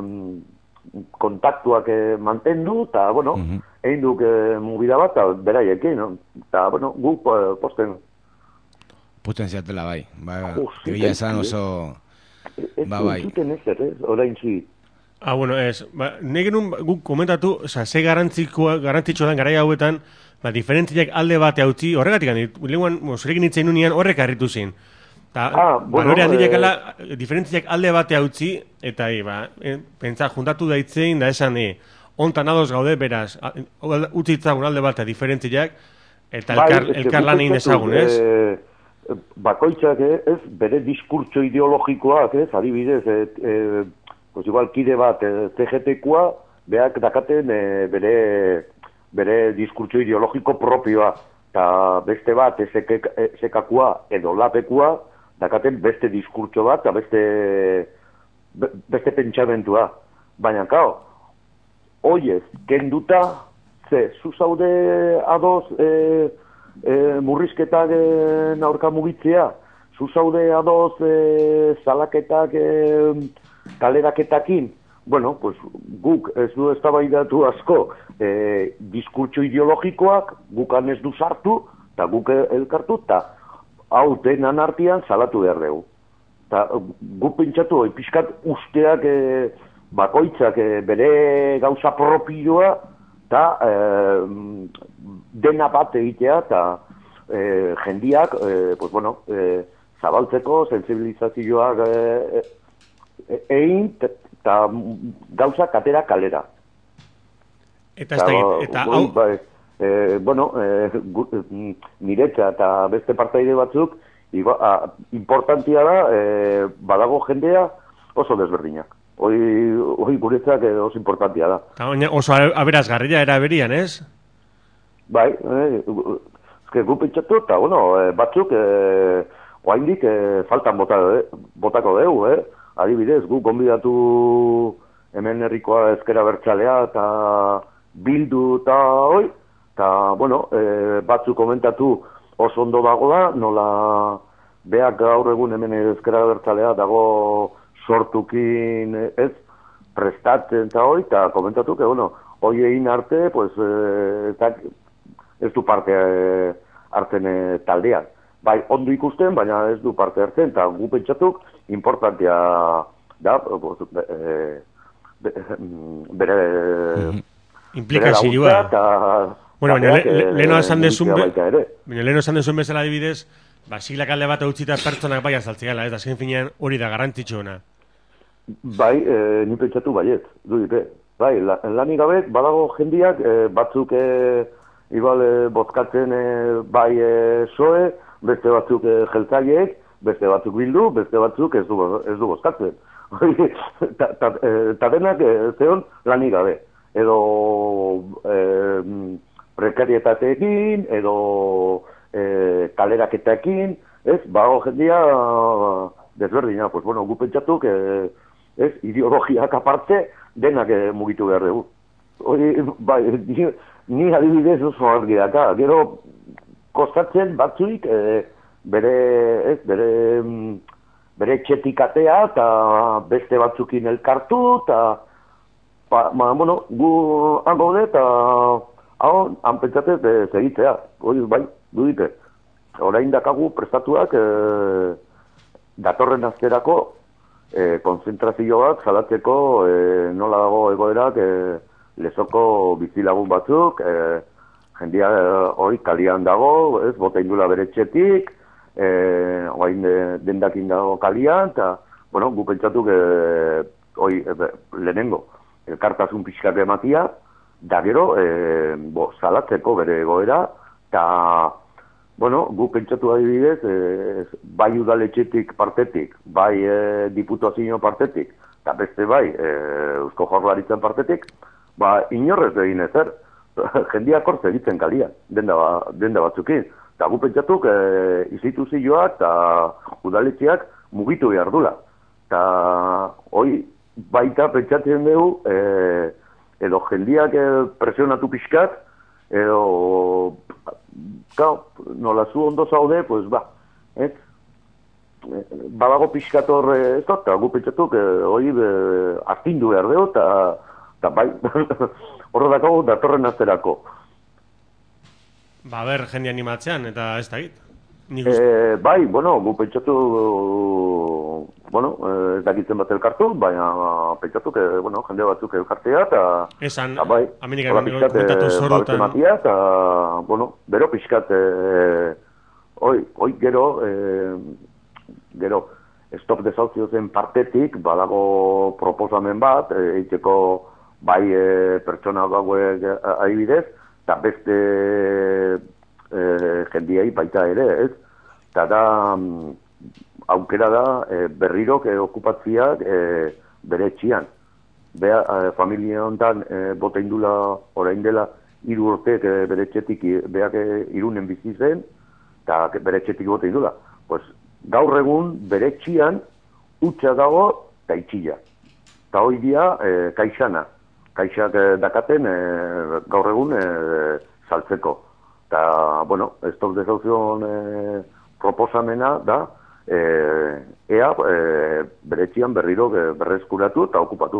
e, kontaktuak e, mantendu, eta, bueno, uh-huh. egin duk e, mugida bat, eta beraiekin, no? Eta, bueno, gu e, posten. Posten ziatela, bai. Ba, egia esan oso... Ez ba, bai. zuten ezer, ez, orain zi. Ah, bueno, ez, ba, nahi genuen guk komentatu, oza, ze garantzitsua dan garai hauetan, ba, diferentziak alde bate hautzi, horregatik, lehenguan, zurekin hitzein nunean, horrek harritu zen. Ta, ah, bueno, balore handiak ala, eh... diferentziak alde bate hautzi, eta, e, ba, e, pentsa, juntatu da hitzein, da esan, e, ontan ados gaude, beraz, utzi itzagun alde bate diferentziak, eta bai, elkar, elkar lan egin dezagun, ez? E, bakoitzak, ez, bere diskurtso ideologikoak, ez, adibidez, et, e, pues igual kide bat, e, C G T-koa, beak dakaten e, bere... bere diskurtso ideologiko propioa, eta beste bat esekakua edo lapekua, dakaten beste diskurtso bat, eta beste, be, beste pentsamentua. Baina, kao, oiez, kenduta, ze, zu zaude adoz e, e, murrizketak e, aurka mugitzea, zu zaude adoz e, zalaketak e, kaleraketakin, bueno, pues guk ez du eztabaidatu asko e, diskurtso ideologikoak gukan ez du sartu, eta guk elkartu, eta hau denan artean salatu behar dugu. Eta guk pentsatu, pixkat usteak e, bakoitzak e, bere gauza propioa, eta e, dena bat egitea, eta e, jendiak, e, pues bueno, e, zabaltzeko, sensibilizazioak e, e, egin, eta gauza katera kalera. Eta ez da, eta hau... Ba, e, bueno, e, niretza eta beste partaide batzuk, iba, a, importantia da, e, badago jendea oso desberdinak. Hoi, hoi guretzak oso importantia da. Eta oso aberazgarria era berian, ez? Bai, e, ezke gu pentsatu, eta bueno, batzuk, e, oaindik e, faltan bota, e, botako dugu, eh? Adibidez, gu gonbidatu hemen herrikoa ezkera bertsalea eta bildu eta hoi, eta, bueno, e, batzu komentatu oso ondo dago da, nola beak gaur egun hemen ezkera bertsalea dago sortukin ez, prestatzen eta hoi, eta komentatu, que, bueno, hoi egin arte, pues, e, eta ez du parte e, hartzen e, taldean. Bai, ondo ikusten, baina ez du parte hartzen, eta gu pentsatuk, importantia da, e, be, bere... Implikazioa. Bueno, baina leheno esan desun bezala adibidez, ba, siglak alde bat utzita pertsonak bai azaltzea, ez da, zen finean hori da garrantzitsuena. Bai, e, ni pentsatu baiet, du dite. Bai, lanik gabe, badago jendiak, e, batzuk e, igual e, bozkatzen e, bai e, soe, beste batzuk e, jeltzaileek, beste batzuk bildu, beste batzuk ez du, ez du bozkatzen. Ta, ta, e, ta denak e, zeon lanik gabe. Edo e, prekarietateekin, edo e, kaleraketaekin, ez, bago jendia desberdina. Pues bueno, gu pentsatuk, e, ez, ideologiak aparte, denak e, mugitu behar dugu. Hori, bai, ni, ni adibidez oso argi daka. Gero, kostatzen batzuik, e, bere, ez, bere, bere txetikatea, eta beste batzukin elkartu, eta, ba, ba, bueno, gu hangaude, eta, hau, han pentsatez, e, segitzea. Hori, bai, dudite. Orain dakagu prestatuak, e, datorren azterako, e, konzentrazio bat, salatzeko, e, nola dago egoerak, e, Lezoko bizilagun batzuk, e, jendia hori kalian dago, ez, bota indula bere txetik, e, oain de, dendakin dago kalian, eta, bueno, gu pentsatu que, hori, e, lehenengo, elkartasun pixkak ematia, da gero, e, bo, salatzeko bere egoera, eta, bueno, gu pentsatu adibidez, e, bai udaletxetik partetik, bai e, diputazio partetik, eta beste bai, e, Eusko Jaurlaritzan partetik, ba, inorrez egin ezer, jendiak hor egiten kalia, denda, denda batzukin. Eta gu pentsatuk e, instituzioak eta udaletxeak mugitu behar dula. Eta hoi baita pentsatzen dugu, e, edo jendiak e, presionatu pixkat, edo, gau, nola zu ondo zaude, pues ba, ez? Badago pixkat hor ez da, eta gu pentsatuk e, hoi e, astindu behar dugu, eta eta bai, horre dakago datorren azterako. Ba, ber, jende animatzean, eta ez da git. E, bai, bueno, gu pentsatu, bueno, ez dakitzen bat elkartu, baina pentsatu, que, bueno, jende batzuk elkartea, eta... Esan, ta, bai, amenik komentatu zorotan. Eta, bueno, bero pixkat, e, oi, oi, gero, e, gero, stop desauziozen partetik, badago proposamen bat, eiteko, bai e, pertsona gauek adibidez, eta beste e, jendiei baita ere, ez? Eta da, aukera da, e, berrirok e, okupatziak e, bere etxian. Bea, e, familia honetan e, bota indula orain dela hiru urteek e, bere etxetik beak e, irunen bizi zen, eta bere etxetik bota indula. Pues, gaur egun bere etxian utxa dago eta itxilla. Eta hoi dia e, kaixana. Kaixak eh, dakaten eh, gaur egun eh, saltzeko. Eta, bueno, estok dezauzion eh, proposamena da, eh, ea eh, beretxian berriro eh, berreskuratu eta okupatu.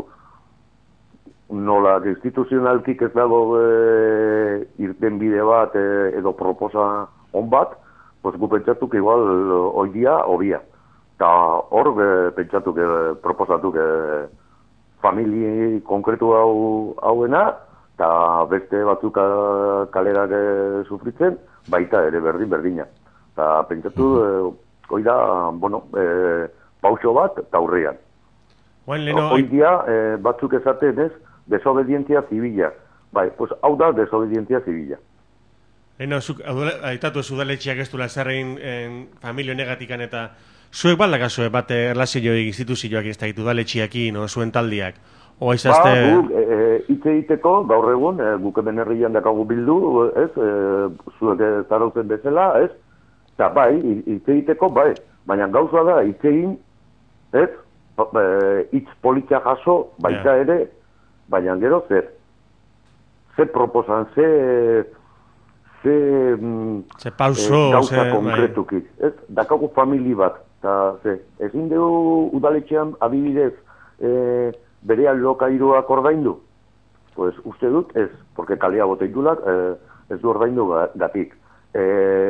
Nola instituzionalkik ez dago eh, irten bide bat eh, edo proposa on bat, pues gu pentsatuk igual oidia obia. Eta hor eh, pentsatuk eh, proposatuk eh, familie konkretu hau hauena, eta beste batzuk kalerak e, sufritzen, baita ere berdin berdina. Eta pentsatu, mm-hmm. e, hoi da, bueno, e, pauso bat, eta aurrean. Bueno, hoi dia, e, batzuk esaten ez, desobedientzia zibila. Bai, pues hau da desobedientzia zibila. Leno, aitatu ez udaletxeak ez duela zerrein familio negatikan eta zuek baldakazue bat erlazioik instituzioak ez da gitu udaletxeakin o zuen taldiak? O aizazte... Ba, guk, hitz e, egiteko, gaur egun, e, guk hemen herrian dakagu bildu, ez, e, zuek zarautzen bezala, ez, eta bai, hitz egiteko, bai, baina gauza da, hitz egin, ez, hitz politxa jaso, baita yeah. ere, baina gero, zer, zer proposan, zer, ze, ze pauso, e, gauza ze, konkretukik, ez, dakagu famili bat, eta, ze, ezin dugu udaletxean adibidez, e, bere alokairuak ordaindu? Pues uste dut, ez, porque kalea boteindulak e, ez du ordaindu gatik. E,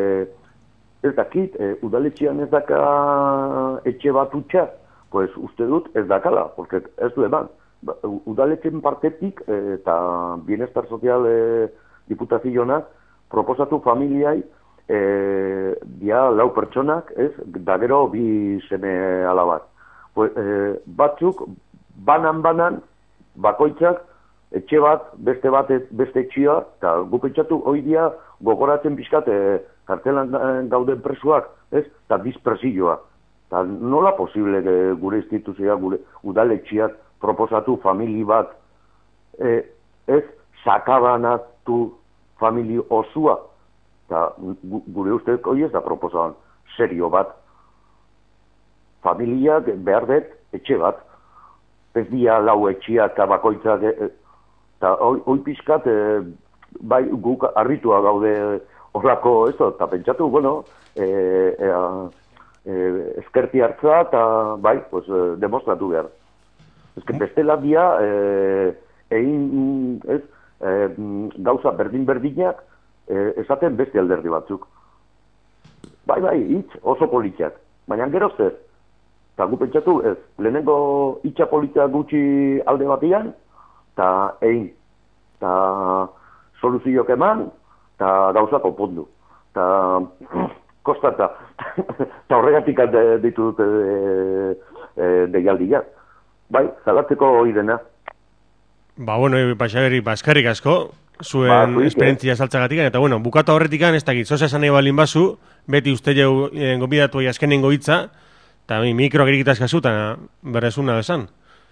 ez dakit, e, udaletxean ez daka etxe bat utxa, pues uste dut ez dakala, porque ez du eman. Udaletxen partetik e, eta bienestar sozial e, diputazionak proposatu familiai e, dia lau pertsonak, ez, da gero bi seme alabat. Pues, e, batzuk, banan-banan, bakoitzak etxe bat, beste bat, beste etxia, eta gu pentsatu hoi dia gogoratzen pixkat e, kartelan gauden presuak, ez? Eta dispersioa. Eta nola posible e, gure instituzioa, gure udaletxiak proposatu famili bat, e, ez sakabanatu famili osua. Eta gure ustez hoi ez da proposan serio bat. Familiak behar dut etxe bat. Ez dia lau etxia eta bakoitzak, eta hoi pixkat, e, bai guk harritua gaude horrako, ez da, eta pentsatu, bueno, e, e, e, eskerti hartza, eta bai, pues, e, demostratu behar. Ez que bestela dia, e, egin, ez, e, gauza berdin-berdinak, e, esaten beste alderdi batzuk. Bai, bai, hitz oso politiak, baina gero zer. Eta gu pentsatu, ez, lehenengo itxa politia gutxi alde batian, eta egin, eta soluzioak eman, eta gauza konpondu. Eta kostata, eta horregatik ditu dute e, e, deialdiak. Bai, zalatzeko hori dena. Ba, bueno, Paxageri, baskarrik asko, zuen ba, esperientzia saltzagatik, eta bueno, bukatu horretik ez dakit, zoza esan nahi balin bazu, beti uste jau e, gombidatu azkenengo hitza, eta mi mikroak irikitaz kasu, eta berrezuna esan.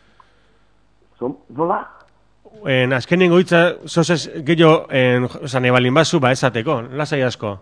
Nola? En azkenengo hitza, zozez gehiago esan ebalin bazu, ba esateko, lasai asko.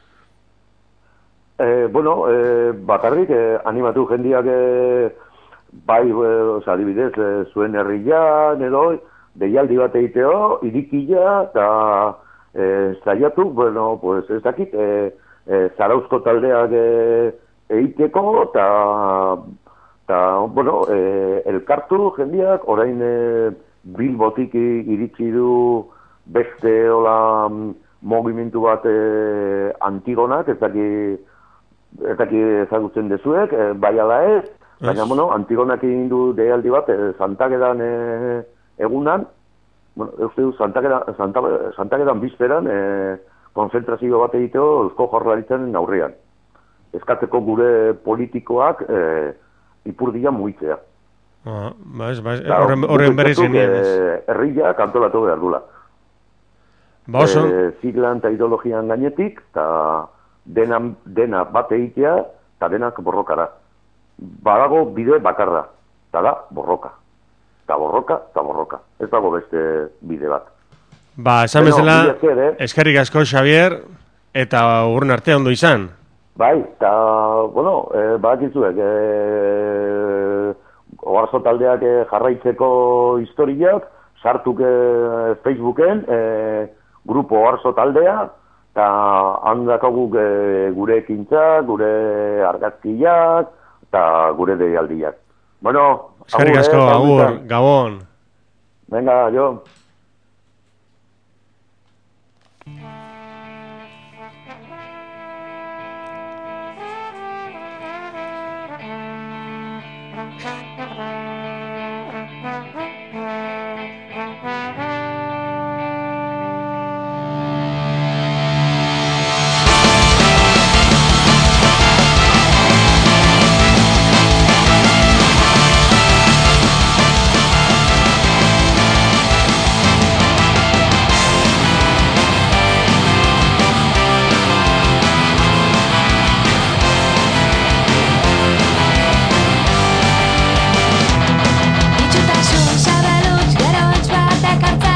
Eh, bueno, eh, bakarrik, eh, animatu jendiak, eh, bai, eh, oza, adibidez, eh, zuen herrian, edo, deialdi bat egiteo, irikila, eta eh, zaiatu, bueno, pues ez dakit, eh, eh, Zarauzko taldeak, eh, eiteko, eta, eta, bueno, e, elkartu jendiak, orain e, Bilbotik iritsi du beste hola mogimendu bat e, Antigonak, ez daki, ez daki ezagutzen dezuek, e, bai ala ez, baina, bueno, Antigonak egin du deialdi bat, e, Santagedan e, egunan, bueno, uste du, Santagedan, Santagedan bizperan, e, konzentrazio bat egiteo Eusko Jaurlaritzaren aurrean. Eskatzeko gure politikoak e, ipurdia muitzea. Ah, baiz, baiz, horren, horren berri zenien ez. Herria kantolatu behar dula. Ba oso. E, ziglan eta ideologian gainetik, eta dena, dena bat egitea, eta denak borrokara. Badago bide bakarra, eta da borroka. Eta borroka, eta borroka. Ez dago beste bide bat. Ba, esan bezala, eh? Eskerrik asko, Xavier, eta urren arte ondo izan. Bai, eta, bueno, e, badakizuek, e, ogarzo taldeak e, jarraitzeko historiak, sartuk e, Facebooken, e, grupo ogarzo taldea, eta handakaguk e, gure ekintzak, gure argazkiak, eta gure deialdiak. Bueno, eskerrik asko, agur, Gabon. Venga, jo. Itxutasun zabaluts, gero batak hartza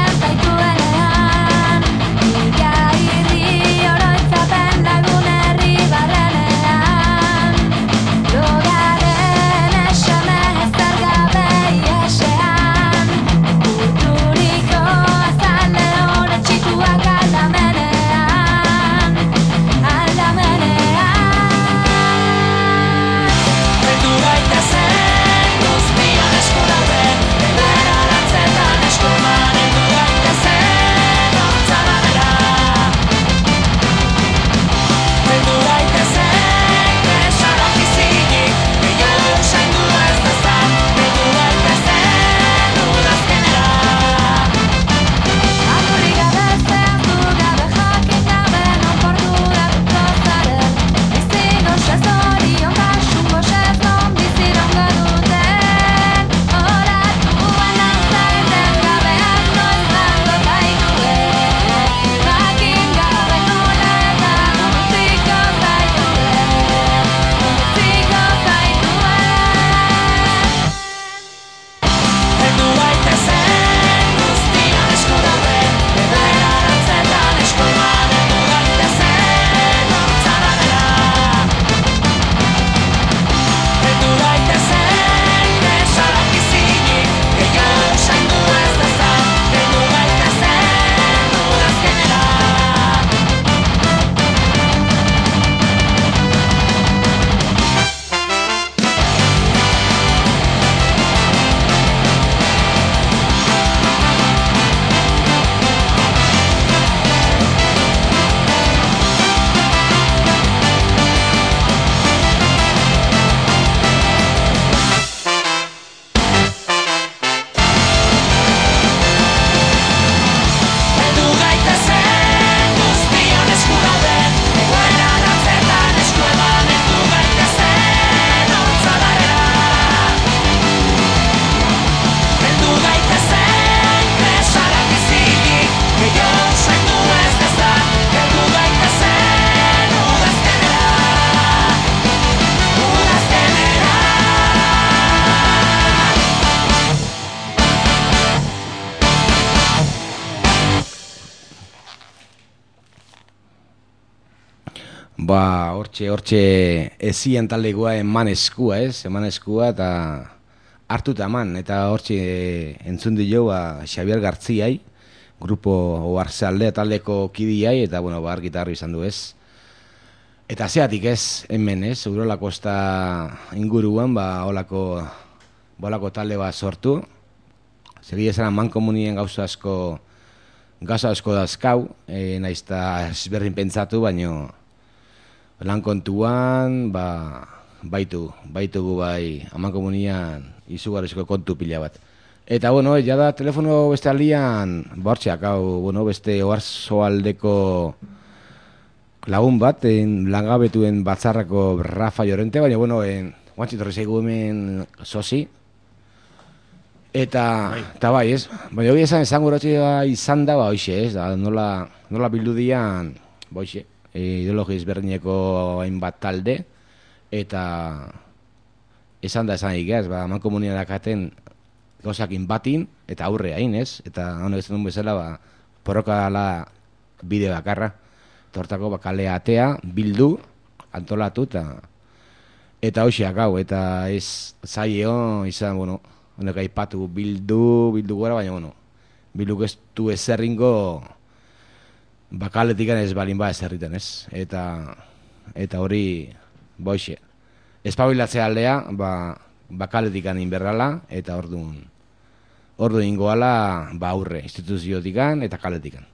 Ba, hortxe, hortxe ezien taldekoa eman eskua, ez? Eman eskua eta hartuta eman. Eta hortxe entzun dio ba, Xabier Gartziai, grupo Oartzaldea taldeko kidiai, eta, bueno, ba, gitarra izan du, ez? Eta zeatik ez, hemen, ez? Urola Kosta inguruan, ba, olako, bolako talde bat sortu. Segi esan mankomunien gauza asko, gauza asko dazkau, e, naizta ezberdin pentsatu, baino lan kontuan, ba, baitu, baitugu bai, amankomunian izugarrizko kontu pila bat. Eta, bueno, ja da, telefono beste aldian, bortxeak, hau, bueno, beste Oarsoaldeko lagun bat, en, langabetuen batzarrako Rafa Llorente, baina, bueno, en, guantzitorri zeigu hemen sozi. Eta, eta bai, ez? Baina hori esan, esan gurotxea izan da, ba, hoxe, ez? Da, nola, nola bildu dian, ba, hoxe, e, ideologi ezberdineko hainbat talde, eta esan da esan ez? Ba, mankomunia dakaten gauzakin batin, eta aurre hain, ez? Eta, honek ez duen bezala, ba, porroka dala bide bakarra. Tortako, ba, kalea atea, bildu, antolatu, eta eta hoxeak hau, eta ez zaio izan, bueno, honek aipatu bildu, bildu gora, baina, bueno, bildu ez du ezerringo bakaletikan ez balin ba ezerriten, ez? Eta, eta hori, boixe, espabilatzea aldea, ba, bakaletikan inberrala, eta orduan, orduan ingoala, ba, aurre, instituziotikan eta kaletikan.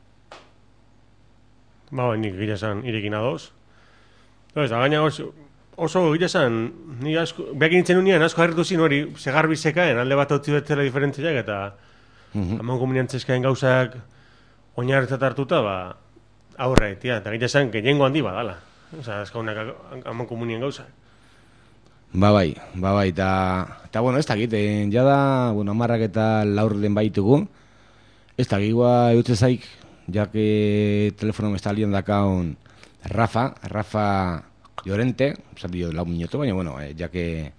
Ba, nik gira esan irekin adoz. Ez da, gaina oso, oso gira esan, ni asko, behak nintzen unean, asko harritu zin hori, segarbi zekaen, alde bat hau zibetzela diferentziak, eta mm-hmm. Aman komuniantzezkaen gauzak oinarretzat hartuta, ba, aurre, tia, eta gira esan, gehiengo handi badala. Osa, azkaunak aman komunien gauzak. Ba bai, ba bai, eta, eta bueno, ez dakit, ja da, bueno, amarrak eta laur den baitugu, ez dakit, gua, eutze zaik, ja que telefono me está liando dakaun Rafa, Rafa Llorente, salió lau minuto, baina, bueno, eh, ja que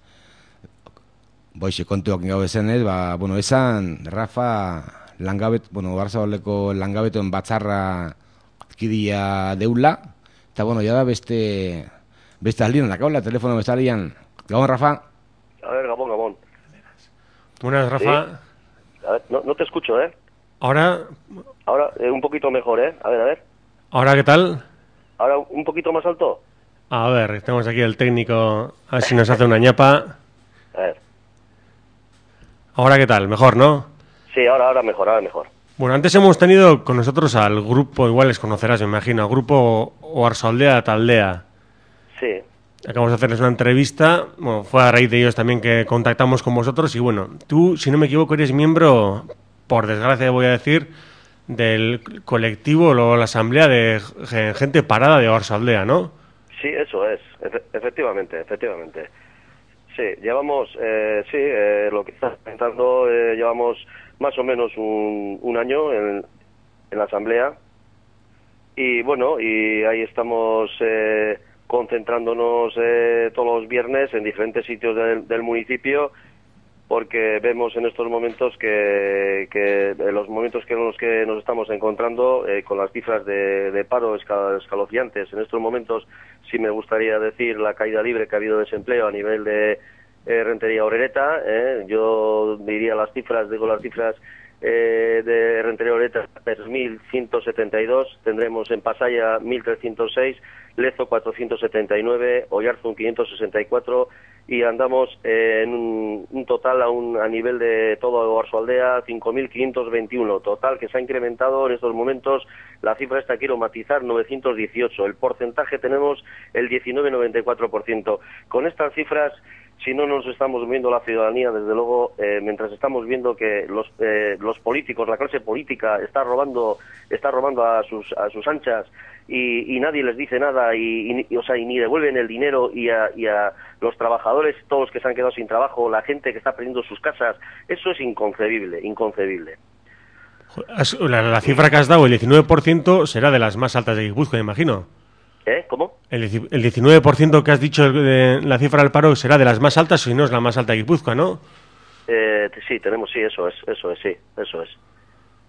boixe kontuak gau ezen ez, ba, bueno, esan Rafa langabet, bueno, Barzabaleko langabetuen batzarra kidia deula, eta, bueno, ya da beste beste aldian dakaula, telefono me está lian. Gabón, Rafa. A ver, Gabón, Gabón. Buenas, Rafa. ¿Sí? A ver, no, no te escucho, ¿eh? Ahora... Ahora eh, un poquito mejor, ¿eh? A ver, a ver. ¿Ahora qué tal? ¿Ahora un poquito más alto? A ver, tenemos aquí el técnico, a ver si nos hace una ñapa. A ver. ¿Ahora qué tal? Mejor, ¿no? Sí, ahora, ahora mejor, ahora mejor. Bueno, antes hemos tenido con nosotros al grupo, igual les conocerás, me imagino, al grupo Oarsoaldea Taldea. Sí. Acabamos de hacerles una entrevista, bueno, fue a raíz de ellos también que contactamos con vosotros y bueno, tú, si no me equivoco, eres miembro, por desgracia voy a decir, del colectivo o la asamblea de gente parada de Oarsoaldea, ¿no? Sí, eso es, Efe- efectivamente, efectivamente. Sí, llevamos, eh, sí, eh, lo que estás comentando, eh, llevamos más o menos un, un año en, en la asamblea y bueno, y ahí estamos eh, concentrándonos eh, todos los viernes en diferentes sitios del, del municipio porque vemos en estos momentos que, que en los momentos que en los que nos estamos encontrando eh, con las cifras de, de paro escal, escalofriantes, en estos momentos sí me gustaría decir la caída libre que ha habido de desempleo a nivel de eh, Rentería Orereta, eh, yo diría las cifras, digo las cifras eh, de Rentería Orereta tres mil ciento setenta y dos, tendremos en Pasaya mil trescientos seis, Lezo cuatrocientos setenta y nueve, Oyarzun quinientos sesenta y cuatro y andamos eh, en un, un total a, un, a nivel de todo Oarsoaldea cinco mil quinientos veintiuno, total que se ha incrementado en estos momentos, la cifra esta quiero matizar, novecientos dieciocho, el porcentaje tenemos el diecinueve coma noventa y cuatro por ciento. Con estas cifras, si no nos estamos viendo la ciudadanía, desde luego, eh, mientras estamos viendo que los eh, los políticos, la clase política está robando está robando a sus a sus anchas y, y nadie les dice nada y, y o sea y ni devuelven el dinero y a, y a los trabajadores, todos los que se han quedado sin trabajo, la gente que está perdiendo sus casas, eso es inconcebible, inconcebible. La, la cifra que has dado, el diecinueve por ciento, será de las más altas de Guipúzcoa, me imagino. ¿Eh? ¿Cómo? El, el diecinueve por ciento que has dicho de la cifra del paro será de las más altas, si no es la más alta de Guipúzcoa, ¿no? Eh, sí, tenemos, sí, eso es, eso es, sí, eso es.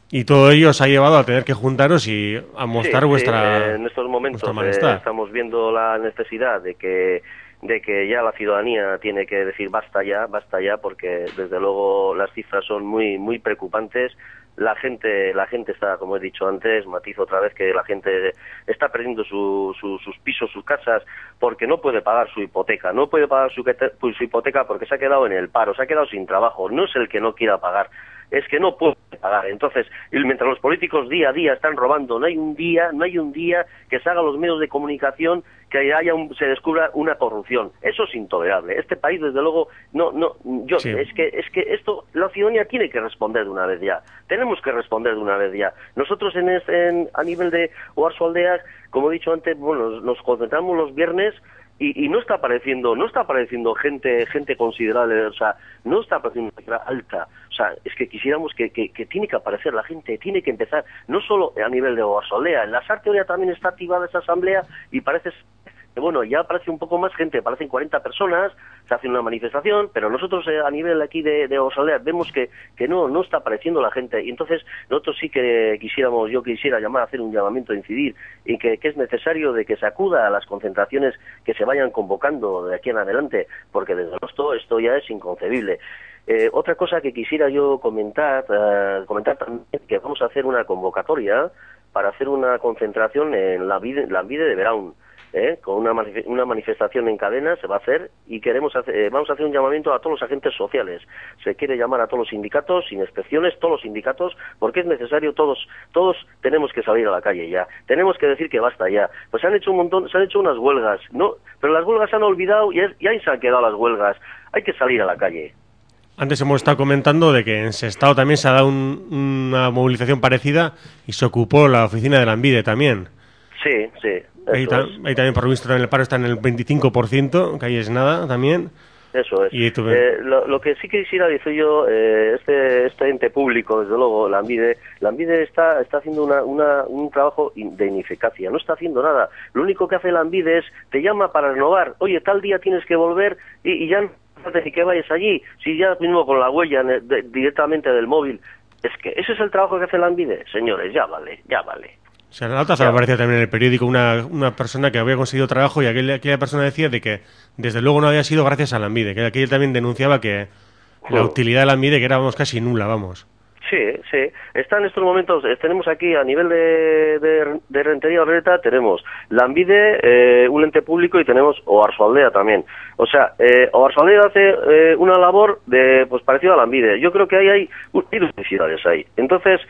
Y todo ello os ha llevado a tener que juntaros y a mostrar sí, vuestra sí, eh, en estos momentos eh, estamos viendo la necesidad de que de que ya la ciudadanía tiene que decir basta ya, basta ya, porque desde luego las cifras son muy muy preocupantes. La gente la gente está, como he dicho antes, matizo otra vez, que la gente está perdiendo su, su, sus pisos, sus casas, porque no puede pagar su hipoteca, no puede pagar su, su hipoteca porque se ha quedado en el paro, se ha quedado sin trabajo. No es el que no quiera pagar, es que no puede pagar. Entonces, y mientras los políticos día a día están robando, no hay un día, no hay un día que se haga los medios de comunicación que haya un, se descubra una corrupción. Eso es intolerable. Este país, desde luego, no, no, yo, sí. es que, es que esto, la ciudadanía tiene que responder de una vez ya. Tenemos que responder de una vez ya. Nosotros en, este, en a nivel de Oarsoaldea, como he dicho antes, bueno, nos, nos concentramos los viernes. Y, y no está apareciendo, no está apareciendo gente, gente considerable, o sea, no está apareciendo una cifra alta. O sea, es que quisiéramos que, que, que tiene que aparecer la gente, tiene que empezar, no solo a nivel de Oarsoaldea, en la Sarteoria también está activada esa asamblea y parece que, bueno, ya aparece un poco más gente, aparecen cuarenta personas, se hace una manifestación, pero nosotros eh, a nivel aquí de, de Oarsoaldea vemos que, que no, no está apareciendo la gente, y entonces nosotros sí que quisiéramos, yo quisiera llamar a hacer un llamamiento, incidir, y que, que es necesario de que se acuda a las concentraciones que se vayan convocando de aquí en adelante, porque desde luego esto, esto ya es inconcebible. Eh, otra cosa que quisiera yo comentar, uh, comentar también, que vamos a hacer una convocatoria para hacer una concentración en la vida, la vida de Beraún. ¿Eh? Con una, manif una manifestación en cadena se va a hacer y queremos hacer, eh, vamos a hacer un llamamiento a todos los agentes sociales. Se quiere llamar a todos los sindicatos, sin excepciones, todos los sindicatos, porque es necesario, todos todos tenemos que salir a la calle ya. Tenemos que decir que basta ya. Pues se han hecho un montón, se han hecho unas huelgas, no, pero las huelgas se han olvidado y, es, y ahí se han quedado las huelgas. Hay que salir a la calle. Antes hemos estado comentando de que en Sestao también se ha dado un, una movilización parecida y se ocupó la oficina de la Anvide también. Sí, sí. Ahí, ta ahí también, por lo visto, en el paro está en el veinticinco por ciento, que ahí es nada también. Eso es. Y eh, lo, lo que sí quisiera decir yo, eh, este este ente público, desde luego, la Anvide, la Anvide está, está haciendo una, una, un trabajo de ineficacia, no está haciendo nada. Lo único que hace la Anvide es, te llama para renovar, oye, tal día tienes que volver y, y ya no hace ni que vayas allí, si ya mismo con la huella de, directamente del móvil. Es que ese es el trabajo que hace la Anvide, señores, ya vale, ya vale. O sea, la otra se aparecía también en el periódico una, una persona que había conseguido trabajo y aquella, aquella persona decía de que desde luego no había sido gracias a la Anvide, que aquella también denunciaba que sí. La utilidad de la Anvide que era vamos, casi nula, vamos. Sí, sí. Está en estos momentos, tenemos aquí a nivel de, de, de Rentería Orereta, tenemos la Anvide, eh, un ente público, y tenemos Oarsoaldea también. O sea, eh, Oarsoaldea hace eh, una labor de pues parecida a la Anvide. Yo creo que ahí hay duplicidades ahí. Entonces,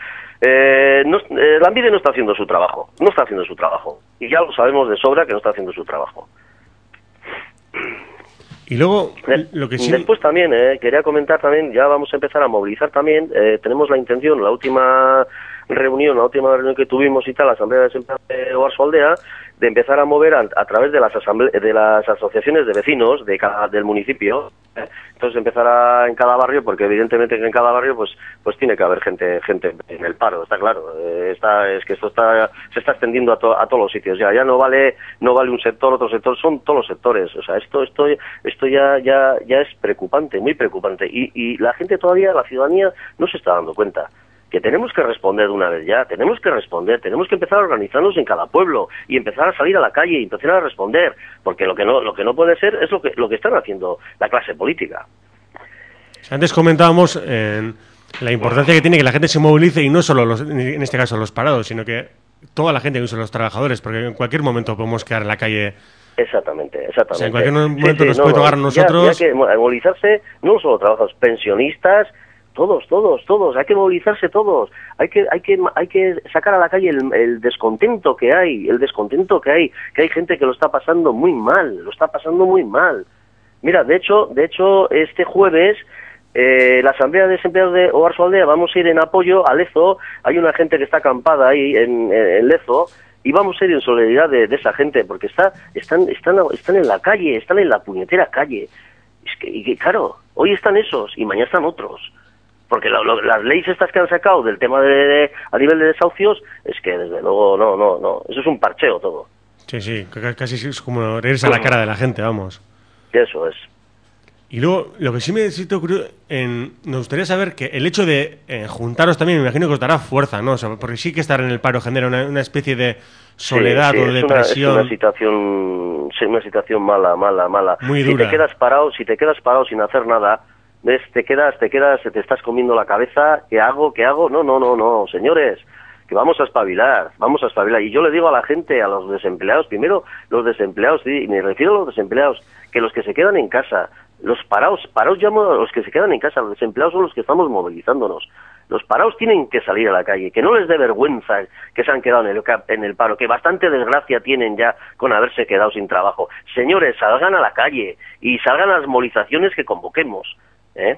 Eh, no, eh, la Anvide no está haciendo su trabajo, no está haciendo su trabajo, y ya lo sabemos de sobra que no está haciendo su trabajo. Y luego, lo que sí... Después también, eh, quería comentar también, ya vamos a empezar a movilizar también, eh, tenemos la intención, la última reunión, la última reunión que tuvimos y tal, la Asamblea de Desempleados de Oarsoaldea, de empezar a mover a, a través de las asamble de las asociaciones de vecinos de cada, del municipio. ¿eh? Entonces empezar en cada barrio, porque evidentemente en cada barrio pues pues tiene que haber gente gente en el paro, está claro. Eh, está, es que esto está se está extendiendo a, to, a todos los sitios. Ya ya no vale no vale un sector, otro sector, son todos los sectores. O sea, esto esto esto ya ya ya es preocupante, muy preocupante. Y, y la gente todavía, la ciudadanía, no se está dando cuenta que tenemos que responder de una vez ya, tenemos que responder, tenemos que empezar a organizarnos en cada pueblo y empezar a salir a la calle y empezar a responder, porque lo que no lo que no puede ser es lo que lo que están haciendo la clase política. Antes comentábamos eh, la importancia que tiene que la gente se movilice, y no solo los, en este caso los parados, sino que toda la gente, incluso los trabajadores, porque en cualquier momento podemos quedar en la calle. Exactamente, exactamente. O sea, en cualquier momento sí, sí, nos no, puede tocar a nosotros. Ya, ya que movilizarse, no solo trabajadores, pensionistas, todos, todos, todos, hay que movilizarse todos, hay que, hay que, hay que sacar a la calle el, el descontento que hay, el descontento que hay, que hay gente que lo está pasando muy mal, lo está pasando muy mal. Mira, de hecho, de hecho, este jueves, eh, la Asamblea de Desempleados de Oarsoaldea, vamos a ir en apoyo a Lezo, hay una gente que está acampada ahí en, en Lezo, y vamos a ir en solidaridad de, de esa gente, porque está, están, están, están en la calle, están en la puñetera calle. Es que, y que claro, hoy están esos y mañana están otros. Porque lo, lo, las leyes estas que han sacado del tema de, de a nivel de desahucios, es que desde luego no, no, no, eso es un parcheo todo. Sí, sí, casi es como reírse a la cara de la gente, vamos. Eso es. Y luego, lo que sí me siento curioso, en, nos gustaría saber que el hecho de eh, juntaros también, me imagino que os dará fuerza, ¿no? O sea, porque sí que estar en el paro genera una, una especie de soledad sí, sí, o depresión. Una, es una situación, sí, una situación mala, mala, mala. Muy si dura. te quedas parado, si te quedas parado sin hacer nada, ves, te quedas, te quedas, te estás comiendo la cabeza. ¿Qué hago? ¿Qué hago? No, no, no, no, señores. Que vamos a espabilar, vamos a espabilar. Y yo le digo a la gente, a los desempleados, primero los desempleados, sí, y me refiero a los desempleados, que los que se quedan en casa, los parados, parados llamo a los que se quedan en casa, los desempleados son los que estamos movilizándonos. Los parados tienen que salir a la calle, que no les dé vergüenza que se han quedado en el, en el paro, que bastante desgracia tienen ya con haberse quedado sin trabajo. Señores, salgan a la calle y salgan a las movilizaciones que convoquemos, ¿eh?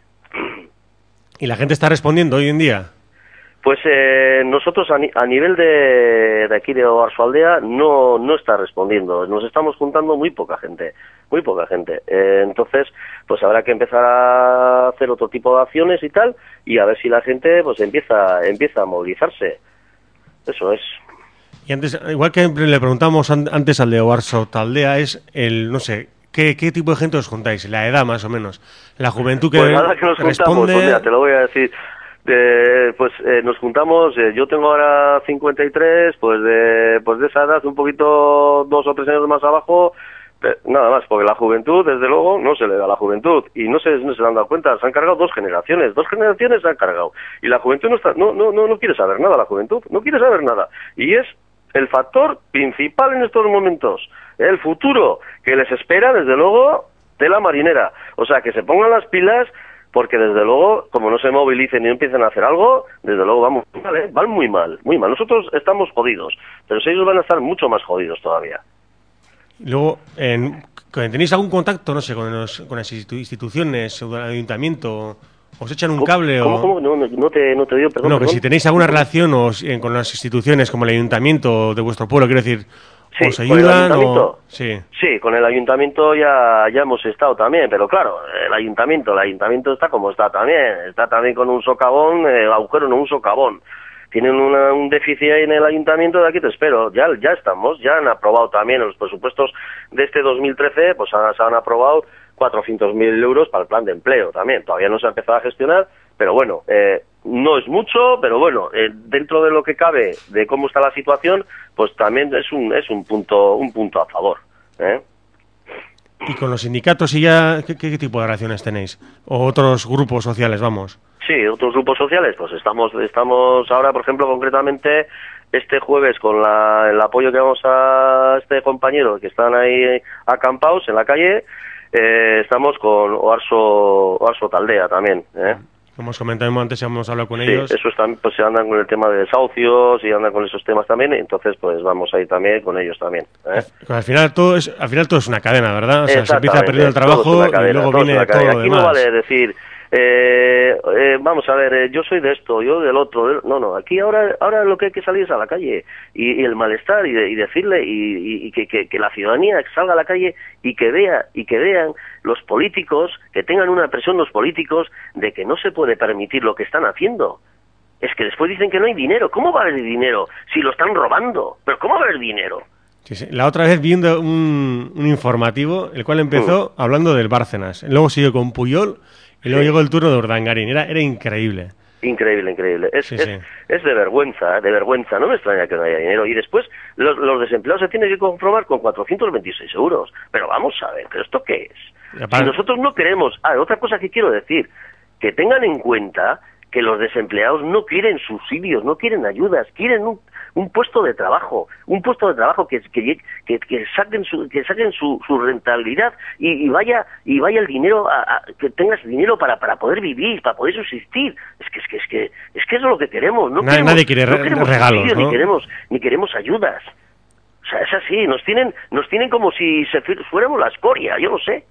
¿Y la gente está respondiendo hoy en día? Pues eh, nosotros a, ni a nivel de, de aquí de Oarsoaldea no, no está respondiendo. Nos estamos juntando muy poca gente, muy poca gente. Eh, entonces, pues habrá que empezar a hacer otro tipo de acciones y tal, y a ver si la gente pues empieza, empieza a movilizarse. Eso es. Y antes, igual que le preguntamos an antes al de Oarsoaldea, es el, no sé, ¿qué, qué tipo de gente os juntáis? La edad más o menos. La juventud que, pues nada que nos responde... juntamos, pues mira, te lo voy a decir. Eh, pues eh, nos juntamos, eh, yo tengo ahora cincuenta y tres, pues de, pues de esa edad un poquito dos o tres años más abajo, eh, nada más, porque la juventud desde luego no se le da a la juventud y no se, no se han dado cuenta, se han cargado dos generaciones, dos generaciones se han cargado y la juventud no, está, no, no, no, no quiere saber nada, la juventud no quiere saber nada y es el factor principal en estos momentos, el futuro que les espera desde luego de la marinera, o sea que se pongan las pilas. Porque desde luego, como no se movilicen y no empiecen a hacer algo, desde luego vamos mal, ¿eh? Van muy mal, muy mal. Nosotros estamos jodidos, pero ellos van a estar mucho más jodidos todavía. Luego, en, ¿tenéis algún contacto, no sé, con, los, con las instituciones o el ayuntamiento? ¿Os echan un ¿Cómo, cable? ¿Cómo, o... cómo? No, no, no te, no te digo, perdón. No, que perdón. si tenéis alguna relación os, eh, con las instituciones como el ayuntamiento de vuestro pueblo, quiero decir, Sí, ¿os ayudan? O... Sí. sí, con el ayuntamiento ya, ya hemos estado también, pero claro, el ayuntamiento, el ayuntamiento está como está también, está también con un socavón, eh, agujero no un socavón. Tienen una, un déficit ahí en el ayuntamiento, de aquí te espero, ya, ya estamos, ya han aprobado también los presupuestos de este dos mil trece, pues han, se han aprobado cuatrocientos mil euros para el plan de empleo también, todavía no se ha empezado a gestionar, pero bueno, eh, no es mucho, pero bueno, eh, dentro de lo que cabe, de cómo está la situación, pues también es un es un punto un punto a favor, ¿eh? ¿Y con los sindicatos y ya qué, qué tipo de relaciones tenéis? ¿O otros grupos sociales, vamos? Sí, otros grupos sociales, pues estamos estamos ahora, por ejemplo, concretamente este jueves con la, el apoyo que vamos a este compañero que están ahí acampados en la calle, eh, estamos con Oarso Oarsoaldea también, ¿eh? Como os comentábamos antes, hemos hablado con sí, ellos. Eso están, pues se andan con el tema de desahucios y andan con esos temas también, entonces pues vamos a ir también con ellos también, ¿eh? Al final todo es, al final todo es una cadena, ¿verdad? O sea, se empieza a perder el trabajo cadena, y luego viene todo cadena. lo Aquí demás. no vale decir, eh, eh, vamos a ver, eh, yo soy de esto, yo del otro, de... no, no, aquí ahora ahora lo que hay que salir es a la calle y, y el malestar y, de, y decirle y, y, y que, que, que la ciudadanía salga a la calle y que vea y que vean los políticos, que tengan una presión los políticos de que no se puede permitir lo que están haciendo. Es que después dicen que no hay dinero. ¿Cómo va a haber dinero si lo están robando? ¿Pero cómo va a haber dinero? Sí, sí. La otra vez viendo un, un informativo, el cual empezó mm. hablando del Bárcenas. Luego siguió con Puyol y luego sí. llegó el turno de Urdangarín. Era, era increíble. Increíble, increíble. Es, sí, es, sí. es de vergüenza, de vergüenza. No me extraña que no haya dinero. Y después los, los desempleados se tienen que conformar con cuatrocientos veintiséis euros. Pero vamos a ver, ¿pero esto qué es? Si nosotros no queremos... Ah, otra cosa que quiero decir, que tengan en cuenta que los desempleados no quieren subsidios, no quieren ayudas, quieren un, un puesto de trabajo, un puesto de trabajo que, que, que, que saquen su, que saquen su, su rentabilidad y, y vaya y vaya el dinero, a, a, que tengas dinero para, para poder vivir, para poder subsistir. Es que es que es que es que eso es lo que queremos. No nadie, queremos, nadie quiere no queremos regalos, subsidios, ¿no? ni queremos ni queremos ayudas. O sea, es así. Nos tienen nos tienen como si se fuéramos la escoria. Yo no sé.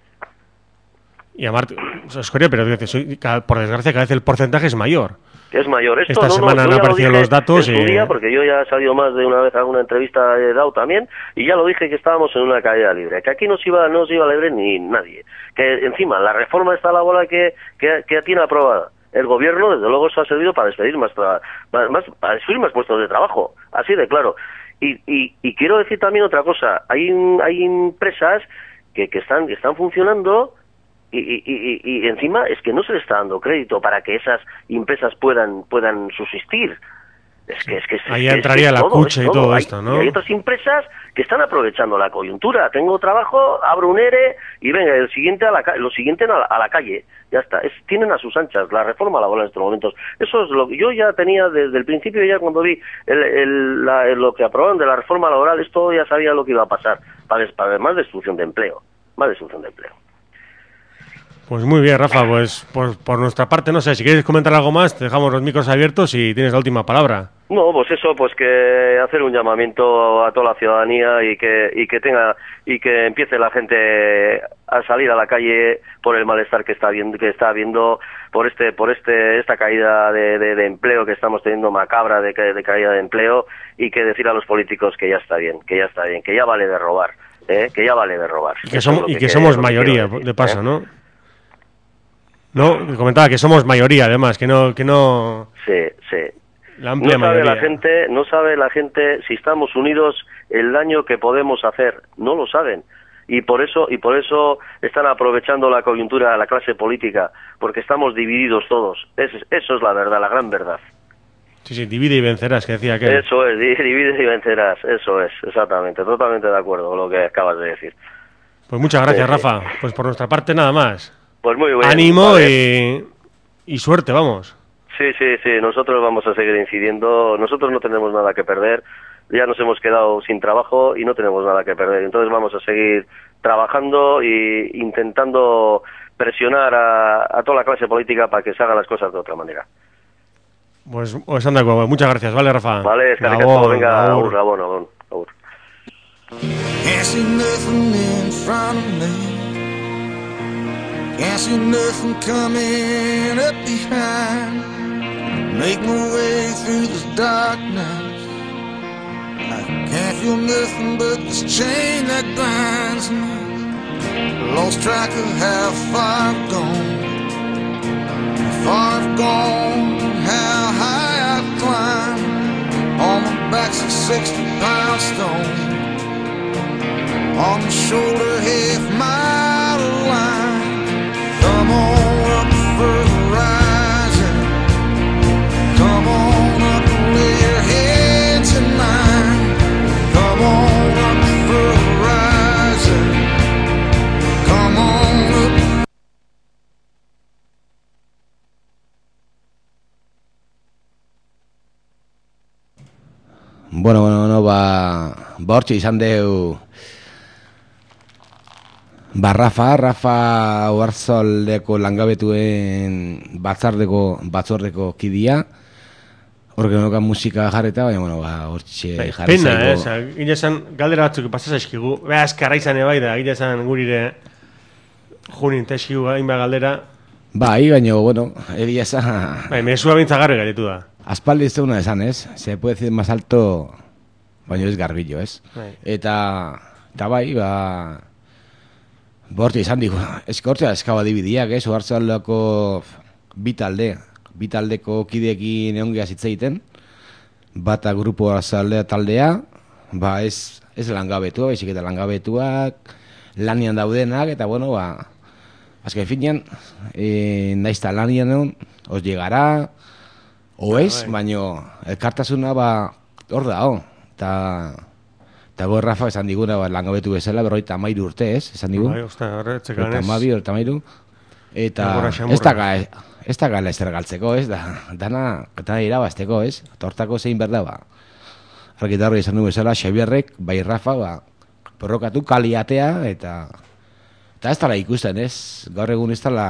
Y amarte, escoria, pero por desgracia cada vez el porcentaje es mayor. Es mayor. Esto, Esta no, semana no, han aparecido los datos. En y... su día, porque yo ya he salido más de una vez a alguna entrevista he dado también, y ya lo dije que estábamos en una caída libre, que aquí no se iba, no se iba libre ni nadie. Que encima, la reforma está a la bola que, que, que tiene aprobada. El gobierno, desde luego, se ha servido para despedir más, más, más, para despedir más puestos de trabajo. Así de claro. Y, y, y quiero decir también otra cosa. Hay, hay empresas que, que, están, que están funcionando Y, y, y, y encima es que no se le está dando crédito para que esas empresas puedan, puedan subsistir. Es que, es que, es, ahí es que, entraría es que la todo, cucha y todo. todo hay, esto, ¿no? Y hay otras empresas que están aprovechando la coyuntura. Tengo trabajo, abro un ERE y venga, el siguiente a la, lo siguiente a la, a la calle. Ya está. Es, tienen a sus anchas la reforma laboral en estos momentos. Eso es lo que yo ya tenía desde el principio, ya cuando vi el, el, la, lo que aprobaron de la reforma laboral, esto ya sabía lo que iba a pasar. Para, para más destrucción de empleo. Más destrucción de empleo. Pues muy bien, Rafa, pues por, por nuestra parte, no sé, si quieres comentar algo más, te dejamos los micros abiertos y tienes la última palabra. No, pues eso, pues que hacer un llamamiento a toda la ciudadanía y que y que tenga y que empiece la gente a salir a la calle por el malestar que está viendo que está habiendo por este por este esta caída de, de, de empleo que estamos teniendo macabra de, de caída de empleo, y que decir a los políticos que ya está bien, que ya está bien, que ya vale de robar, ¿eh? que ya vale de robar. Y que, somos, y que, que somos mayoría, decir, de paso, ¿eh? ¿no? No, comentaba que somos mayoría, además, que no... Que no... Sí, sí. La amplia no sabe mayoría. la gente, no sabe la gente si estamos unidos el daño que podemos hacer, no lo saben. Y por eso y por eso están aprovechando la coyuntura de la clase política, porque estamos divididos todos. Es, eso es la verdad, la gran verdad. Sí, sí, divide y vencerás, que decía que... Eso es, divide y vencerás, eso es, exactamente, totalmente de acuerdo con lo que acabas de decir. Pues muchas gracias, sí, Rafa. Sí. Pues por nuestra parte nada más. Pues muy bien. Ánimo vale. y, y suerte, vamos. Sí, sí, sí, nosotros vamos a seguir incidiendo, nosotros no tenemos nada que perder, ya nos hemos quedado sin trabajo y no tenemos nada que perder, entonces vamos a seguir trabajando e intentando presionar a, a toda la clase política para que se hagan las cosas de otra manera. Pues, pues anda, muchas gracias, vale, Rafa. Vale, es que Gabón, venga, Gabón, Gabón, Gabón, Gabón. Can't see nothing coming up behind. Make my way through this darkness. I can't feel nothing but this chain that binds me. Lost track of how far I've gone. How far I've gone, how high I've climbed. On my back's a sixty pound stone. On my shoulder, half mile of line. Come on up for the rising. Come on up and lay your heads in mine. Come on up for the rising. Come on up. Bueno, bueno, no, ba, ba hortxe izan deu ba Rafa, Rafa Oarsoaldeko langabetuen batzardeko batzordeko kidia. Horke noka musika jarreta, baina bueno, ba hortxe jarri zaigo. Pena, eh, oza, gila esan galdera batzuk pasa zaizkigu. Beha, eskarra izan ebai da, gila esan gurire junin teskigu hainba galdera. Bai, baina, bueno, egia esan... Bai, mesua bintza garri gaitu da. Aspaldi ez una esan, ez? Se puede decir más alto, baina ez garbillo, ez? Bai. Eta, eta bai, ba... Borti izan digu, ez kortzea eskaba dibidiak, ez? Oartzoaldeko bi talde, bi taldeko kideekin egon geha zitzeiten, bata grupo Oartzoaldea taldea, ba ez, ez langabetua, baizik eta langabetuak, lanian daudenak, eta bueno, ba, azken finean, e, naizta lanian egon, os llegará, o ez, baino, elkartasuna, ba, hor da, ho, eta... Eta goi Rafa esan diguna, ba, langabetu bezala, berroita amairu urte, ez? Esan digu. Bai, usta, horre, txekan ez. Eta amabi, eta amairu. Eta ez da ga, ez da gala ezer galtzeko, ez? Da, dana, eta irabazteko, ez? Eta hortako zein berda, ba. Argitarri esan du bezala, Xabierrek, bai Rafa, ba, porrokatu kaliatea, eta... Eta ez dala ikusten, ez? Gaur egun ez dala...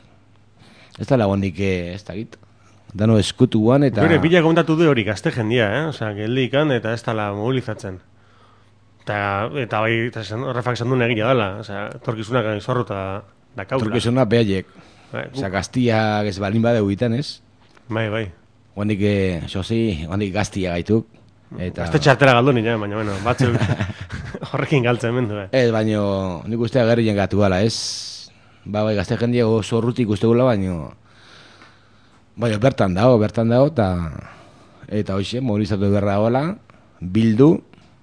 Ez dala gondik, ez da git. Dano eskutuan, eta... Gure, bila kontatu du hori gazte jendia, eh? Osea, geldikan, eta ez dala mobilizatzen. Eta, eta bai, eta Rafak esan duen egia dela, osea, torkizunak zorro eta da kaula. Torkizunak behaiek. Bai, osea, gaztiak ez balin badeu egiten, ez? Bai, bai. Guandik, xozi, guandik gaztia gaituk. Eta... Azte txartera galdu nina, baina, bueno, batzuk horrekin galtzen mendu, eh? Ez, baina, nik uste agerrien gatu gala, ez? Ba, bai, gazte jendia oso urrutik uste gula, baina... Baina, bertan dago, bertan dago, eta... Eta hoxe, mobilizatu berra hola, bildu...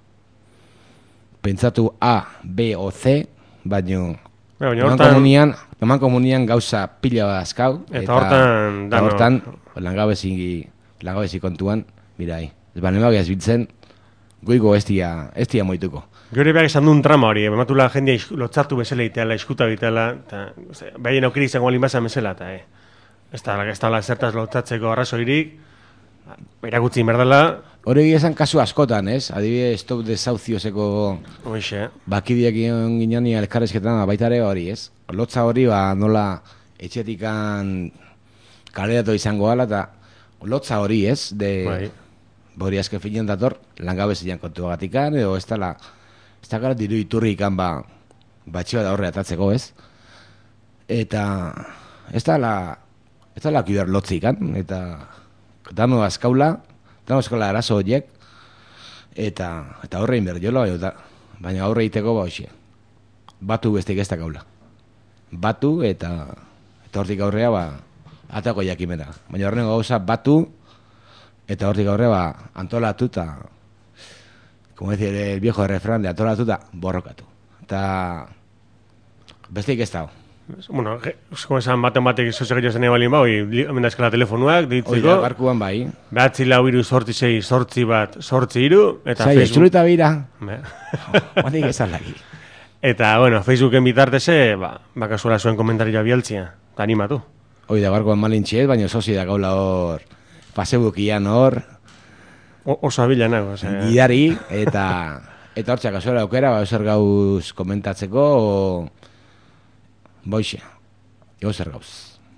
Pentsatu A, B o C, baino... Baina hortan... eman komunian gauza pila azkau. Eta hortan, eta hortan, langabezi, langabezi kontuan, mirai, ez banemak ez bitzen, goiko ez dia, ez dia moituko. Gure behar esan duen trama hori, ematula jendea lotzartu bezala iteala, eskuta bitela, eta behaien aukiri izango alin bazan bezala, eta eh, ez da, ez da zertaz lotzatzeko arrazoirik, erakutzi berdela. Hori esan kasu askotan, ez? Adibide, Stop the South Ziozeko bakideak ginen elkarrezketan baitare hori, ez? Lotza hori, ba, nola etxetikan kaleratu izango ala, eta lotza hori, ez? De, bai. Hori azken finean dator, langabezian kontuagatikan, edo ez dala, ez da gara diru iturri ikan, ba, batxioa da horre atatzeko, ez? Eta, ez dala, ez dala kidar lotzi ikan, eta dano azkaula, dano azkaula arazo horiek, eta, eta horrein behar jola, baina horre iteko ba hoxe. Batu bestik ez da kaula. Batu, eta, eta hortik aurrea, ba, atako jakimena. Baina horren gauza, batu, eta hortik aurrea, ba, antolatu, eta, como decir, el viejo refrán de antolatu, eta borrokatu. Eta, bestik ez dago. Bueno, como esan baten batek sosegillo zen ebalin ba, hoi, emendazkala telefonuak, ditziko. Oida, barkuan bai. Behatzi lau iru sortzi zei, sortzi bat, sortzi iru, eta Zai, Facebook... Zai, bira. Batik esan lagi. Eta, bueno, Facebooken bitarteze, ba, bakasuela zuen komentarioa bialtzia, eta animatu. Oida, barkuan malintxiet, baina sozi da gaula hor, Facebookian hor... O, oso abila nago, ose... Gidari, eta... Eta hortxak azuela aukera, ba, zer gauz komentatzeko, o... Boixe, ego zer gauz.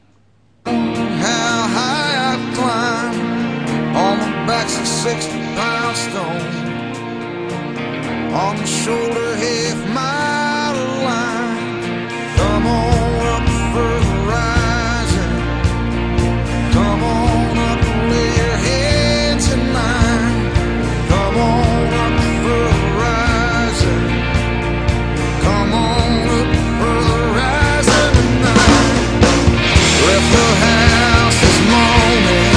How high I climb on my back's a sixty pound stone, on the shoulder half mile line. Come on up for the rising, come on up and lay your heads in mine. Come on up for the rising, come on up for the rising. Left the house this morning,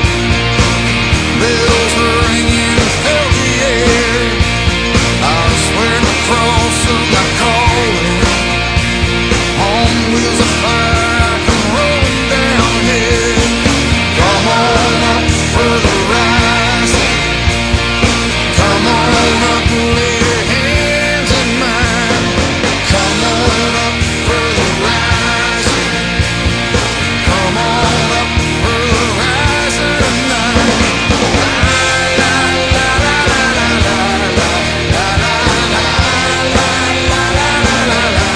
bells were ringing, filled the air. I was swearing the cross of my calling, on wheels of fire I come rolling down here. Come on up for the rising, come on up and lay your hands in mine. Come on up for the rising, come on up for the rising tonight. La la la la la la la la la la la la la la la la.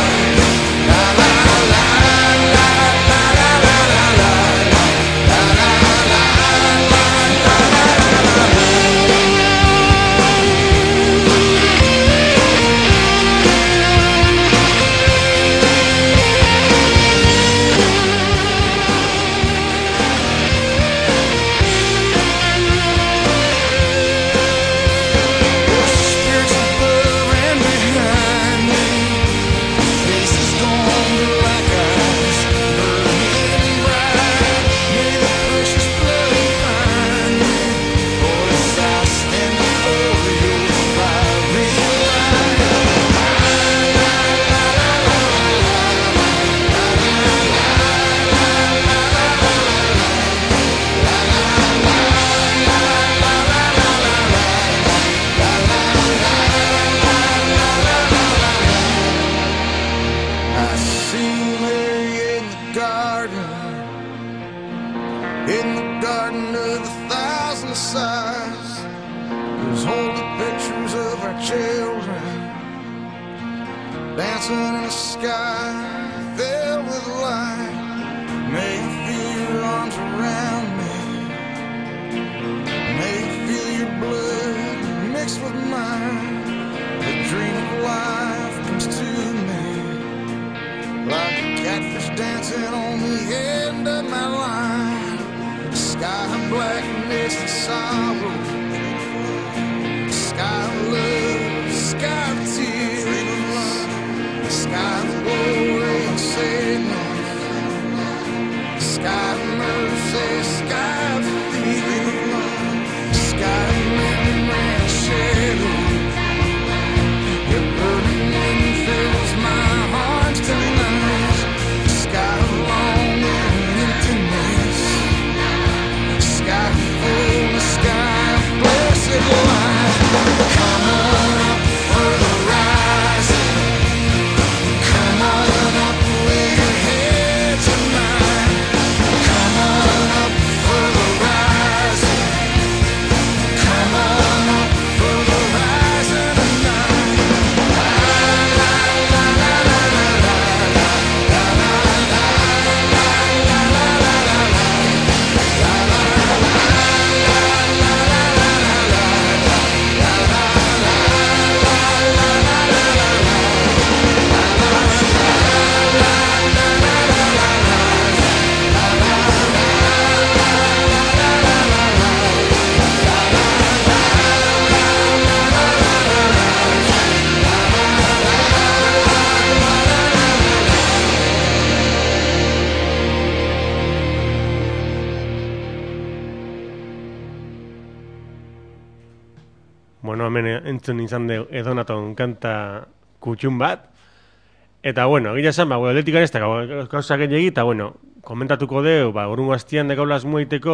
Bueno, hemen entzun izan de edonaton kanta kutxun bat. Eta, bueno, egia esan, ba, atletikaren ez da gauza gehiagi, eta, bueno, komentatuko deu, ba, urungo hastian de gaulaz muaiteko,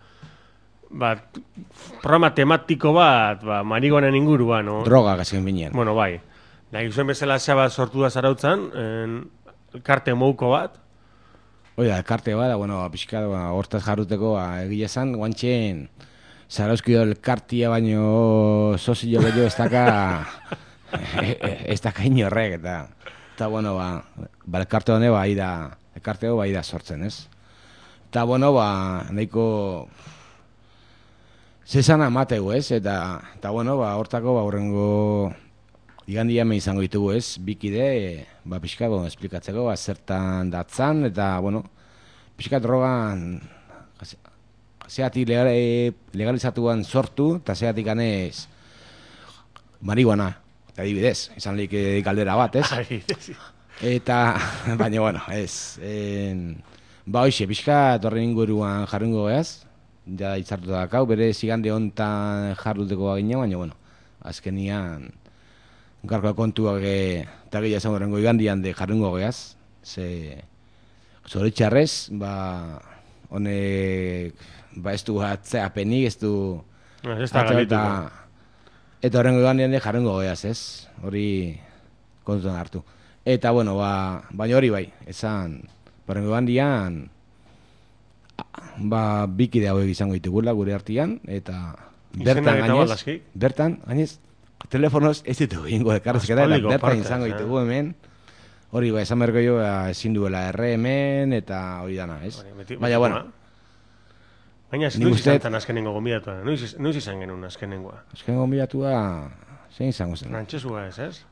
ba, programa tematiko bat, ba, marigonen inguruan, no? Droga, gazien binean. Bueno, bai. Da, gizuen bezala xaba sortu da zarautzan, elkarte mouko bat. Oida, elkarte bat, bueno, pixka, ba, hortaz jarruteko, ba, egia esan, guantxen, zarauzkido elkartia baino sozio gehiago ez daka, ez daka inorrek, eta... Eta, bueno, ba, ba elkarte hone, ba, ida, elkarte hone, ba, ida sortzen, ez? Eta, bueno, ba, nahiko zezana amateu, ez? Eta, eta bueno, ba, hortako, ba, horrengo igandia me izango ditugu, ez? Bikide, ba, pixka, bueno, esplikatzeko, ba, zertan datzan, eta, bueno, pixka drogan, zeatik legalizatuan sortu, eta zeatik ganez marihuana. Adibidez, izan lik galdera bat, ez? Eta, baina, bueno, ez. En, ba, hoxe, pixka torren inguruan jarrungo ez? Ja itzartu dakau, bere zigande hontan jarruteko bagina, baina, bueno, azkenian garko kontuak eta gehiago esan horrengo igandian de jarrungo geaz. Ze, zoritxarrez, ba, honek, ba, ez du atzeapenik, ez du... Ez da galituko. Eta horrengo igandian jarrengo geaz, ez? Hori kontutan hartu. Eta, bueno, ba, baina hori bai, esan, horrengo igandian, ba, bikide hauek izango ditugula gure artian, eta bertan gainez, bertan, gainez, telefonoz ez ditugu ingo dekarrezketa, eta bertan izango ditugu hemen, hori bai, esan berko jo, ezin duela erre hemen, eta hori dana, ez? Baina, bueno, baina ez nuiz izan zen azkenengo gombidatua, nuiz izan genuen azkenengoa. Azkenengo gombidatua, zein izango zen? Frantzesua ez, ez?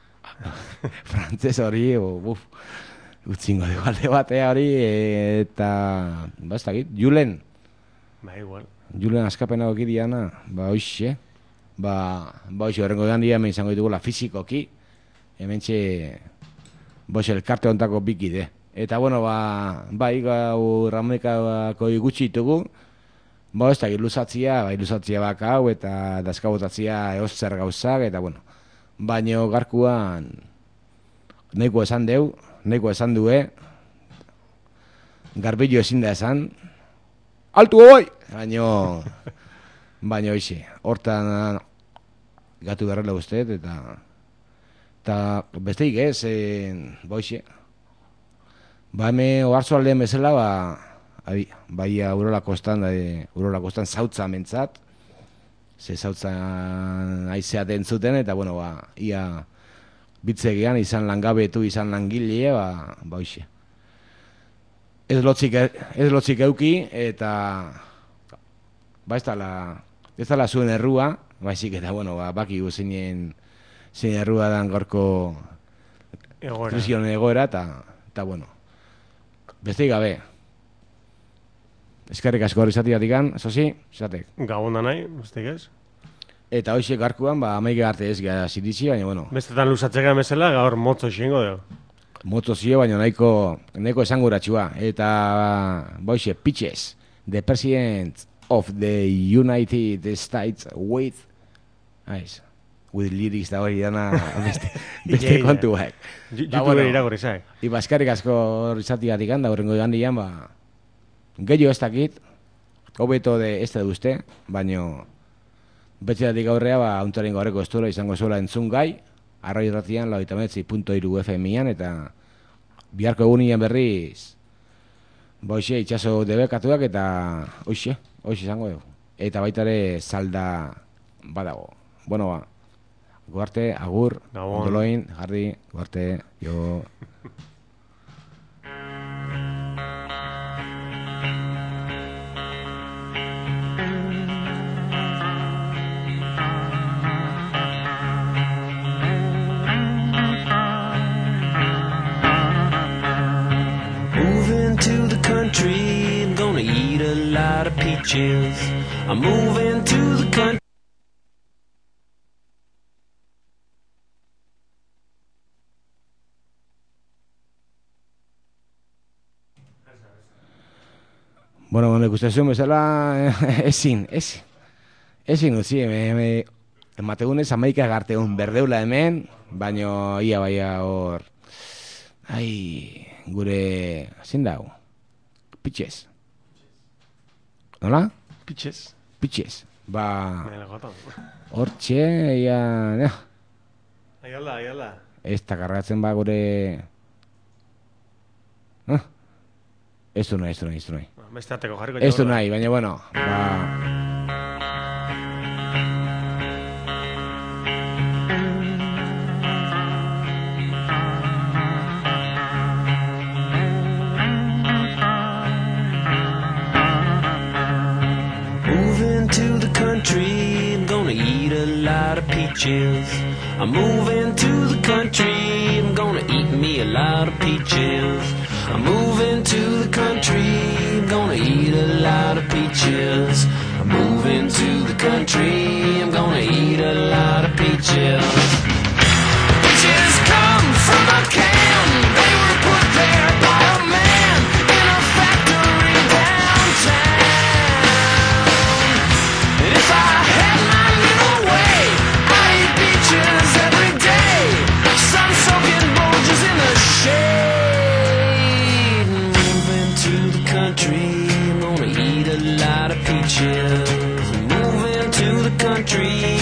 Frantzes hori, buf, utzingo dugu alde batea hori, eta, ba, ez dakit, Julen. Ba, igual. Julen askapenago diana, ba, hoxe, ba, ba, hoxe, horrengo gandia hemen izango ditugula fizikoki, hemen txe, boxe, elkarte ontako bikide. Eta, bueno, ba, bai, gau Ramonekako gutxi ditugu, ba, ez da, ilusatzia, ba, ilusatzia bakau, eta dazkabotatzia eozer gauzak, eta, bueno, baino garkuan nahiko esan deu, nahiko esan due, garbillo ezin da esan, altu goi! Baino, baino ixe, hortan gatu berrela usteet, eta, eta besteik ez, ba, ixe, ba, eme oarzo aldean bezala, ba, abi, bai, Urola Kostan, e, Urola Kostan zautza mentzat, ze zautzan aizea dentzuten, eta, bueno, ba, ia bitzegean izan langabetu, izan langile, ba, ba, hoxe. Ez lotzik, ez lotzik euki, eta, ba, ez dala, ez dala zuen errua, baizik, eta, bueno, ba, baki guzinen, zein errua dan gorko krision egoera, eta, eta, bueno, besteik gabe. Eskerrik asko hori zatiatikan, eso si, zatek. Gabon da nahi, besteik ez? Eta hoxe garkuan, ba, amaike arte ez gara ziritzi, baina, bueno. Bestetan luzatzeka emezela, gaur motzo xingo dugu. Motzo zio, baina nahiko, nahiko esango uratxua. Eta, ba, hoxe, pitches, the president of the United States with, aiz, with lyrics da hori dana beste, beste kontuak. YouTube iragorri zai. Iba eskerrik asko hori zatiatikan, da horrengo gandian, ba, gehiago ez dakit, hobeto de ez da duzte, baino betxetatik aurrea, ba, untaren gaurreko estuela izango zuela entzun gai, arroi ratian, lau eta metzi punto iru F M-ian, eta biharko egunien berriz, ba, hoxe, itxaso debekatuak, eta hoxe, hoxe izango dugu. Eta baitare salda badago. Bueno, ba, guarte, agur, ondoloin, jarri, guarte, jo... I'm gonna eat a lot of peaches. I'm moving to the country. Bueno, bueno, ikusten bezala ezin, ezin, ezin utzi, me, me, emategunez amaika garteun berdeula hemen, baino ia baia hor, ai, gure, zin dau, pitxez. Nola? Pitxez. Pitxez. Ba, hortxe, ia, ja. Aiala, aiala. Ez da kargatzen ba gure... Eh? Ez du nahi, ez du nahi, ez du nahi. Mestarteko jarriko. Ez du nahi, baina bueno, ba... Moving to the country, I'm gonna eat a lot of peaches. I'm moving to the country, I'm gonna eat me a lot of peaches. I'm moving to the country, I'm gonna eat a lot of peaches. I'm moving to the country, I'm gonna eat a lot of peaches. Peaches come from a can, they were put there by a man in a factory downtown. And if I had my little way, I'd eat peaches every day. Sun soaking bulges in the shade. Moving to the country, I'm gonna eat a lot of peaches. Moving to the country,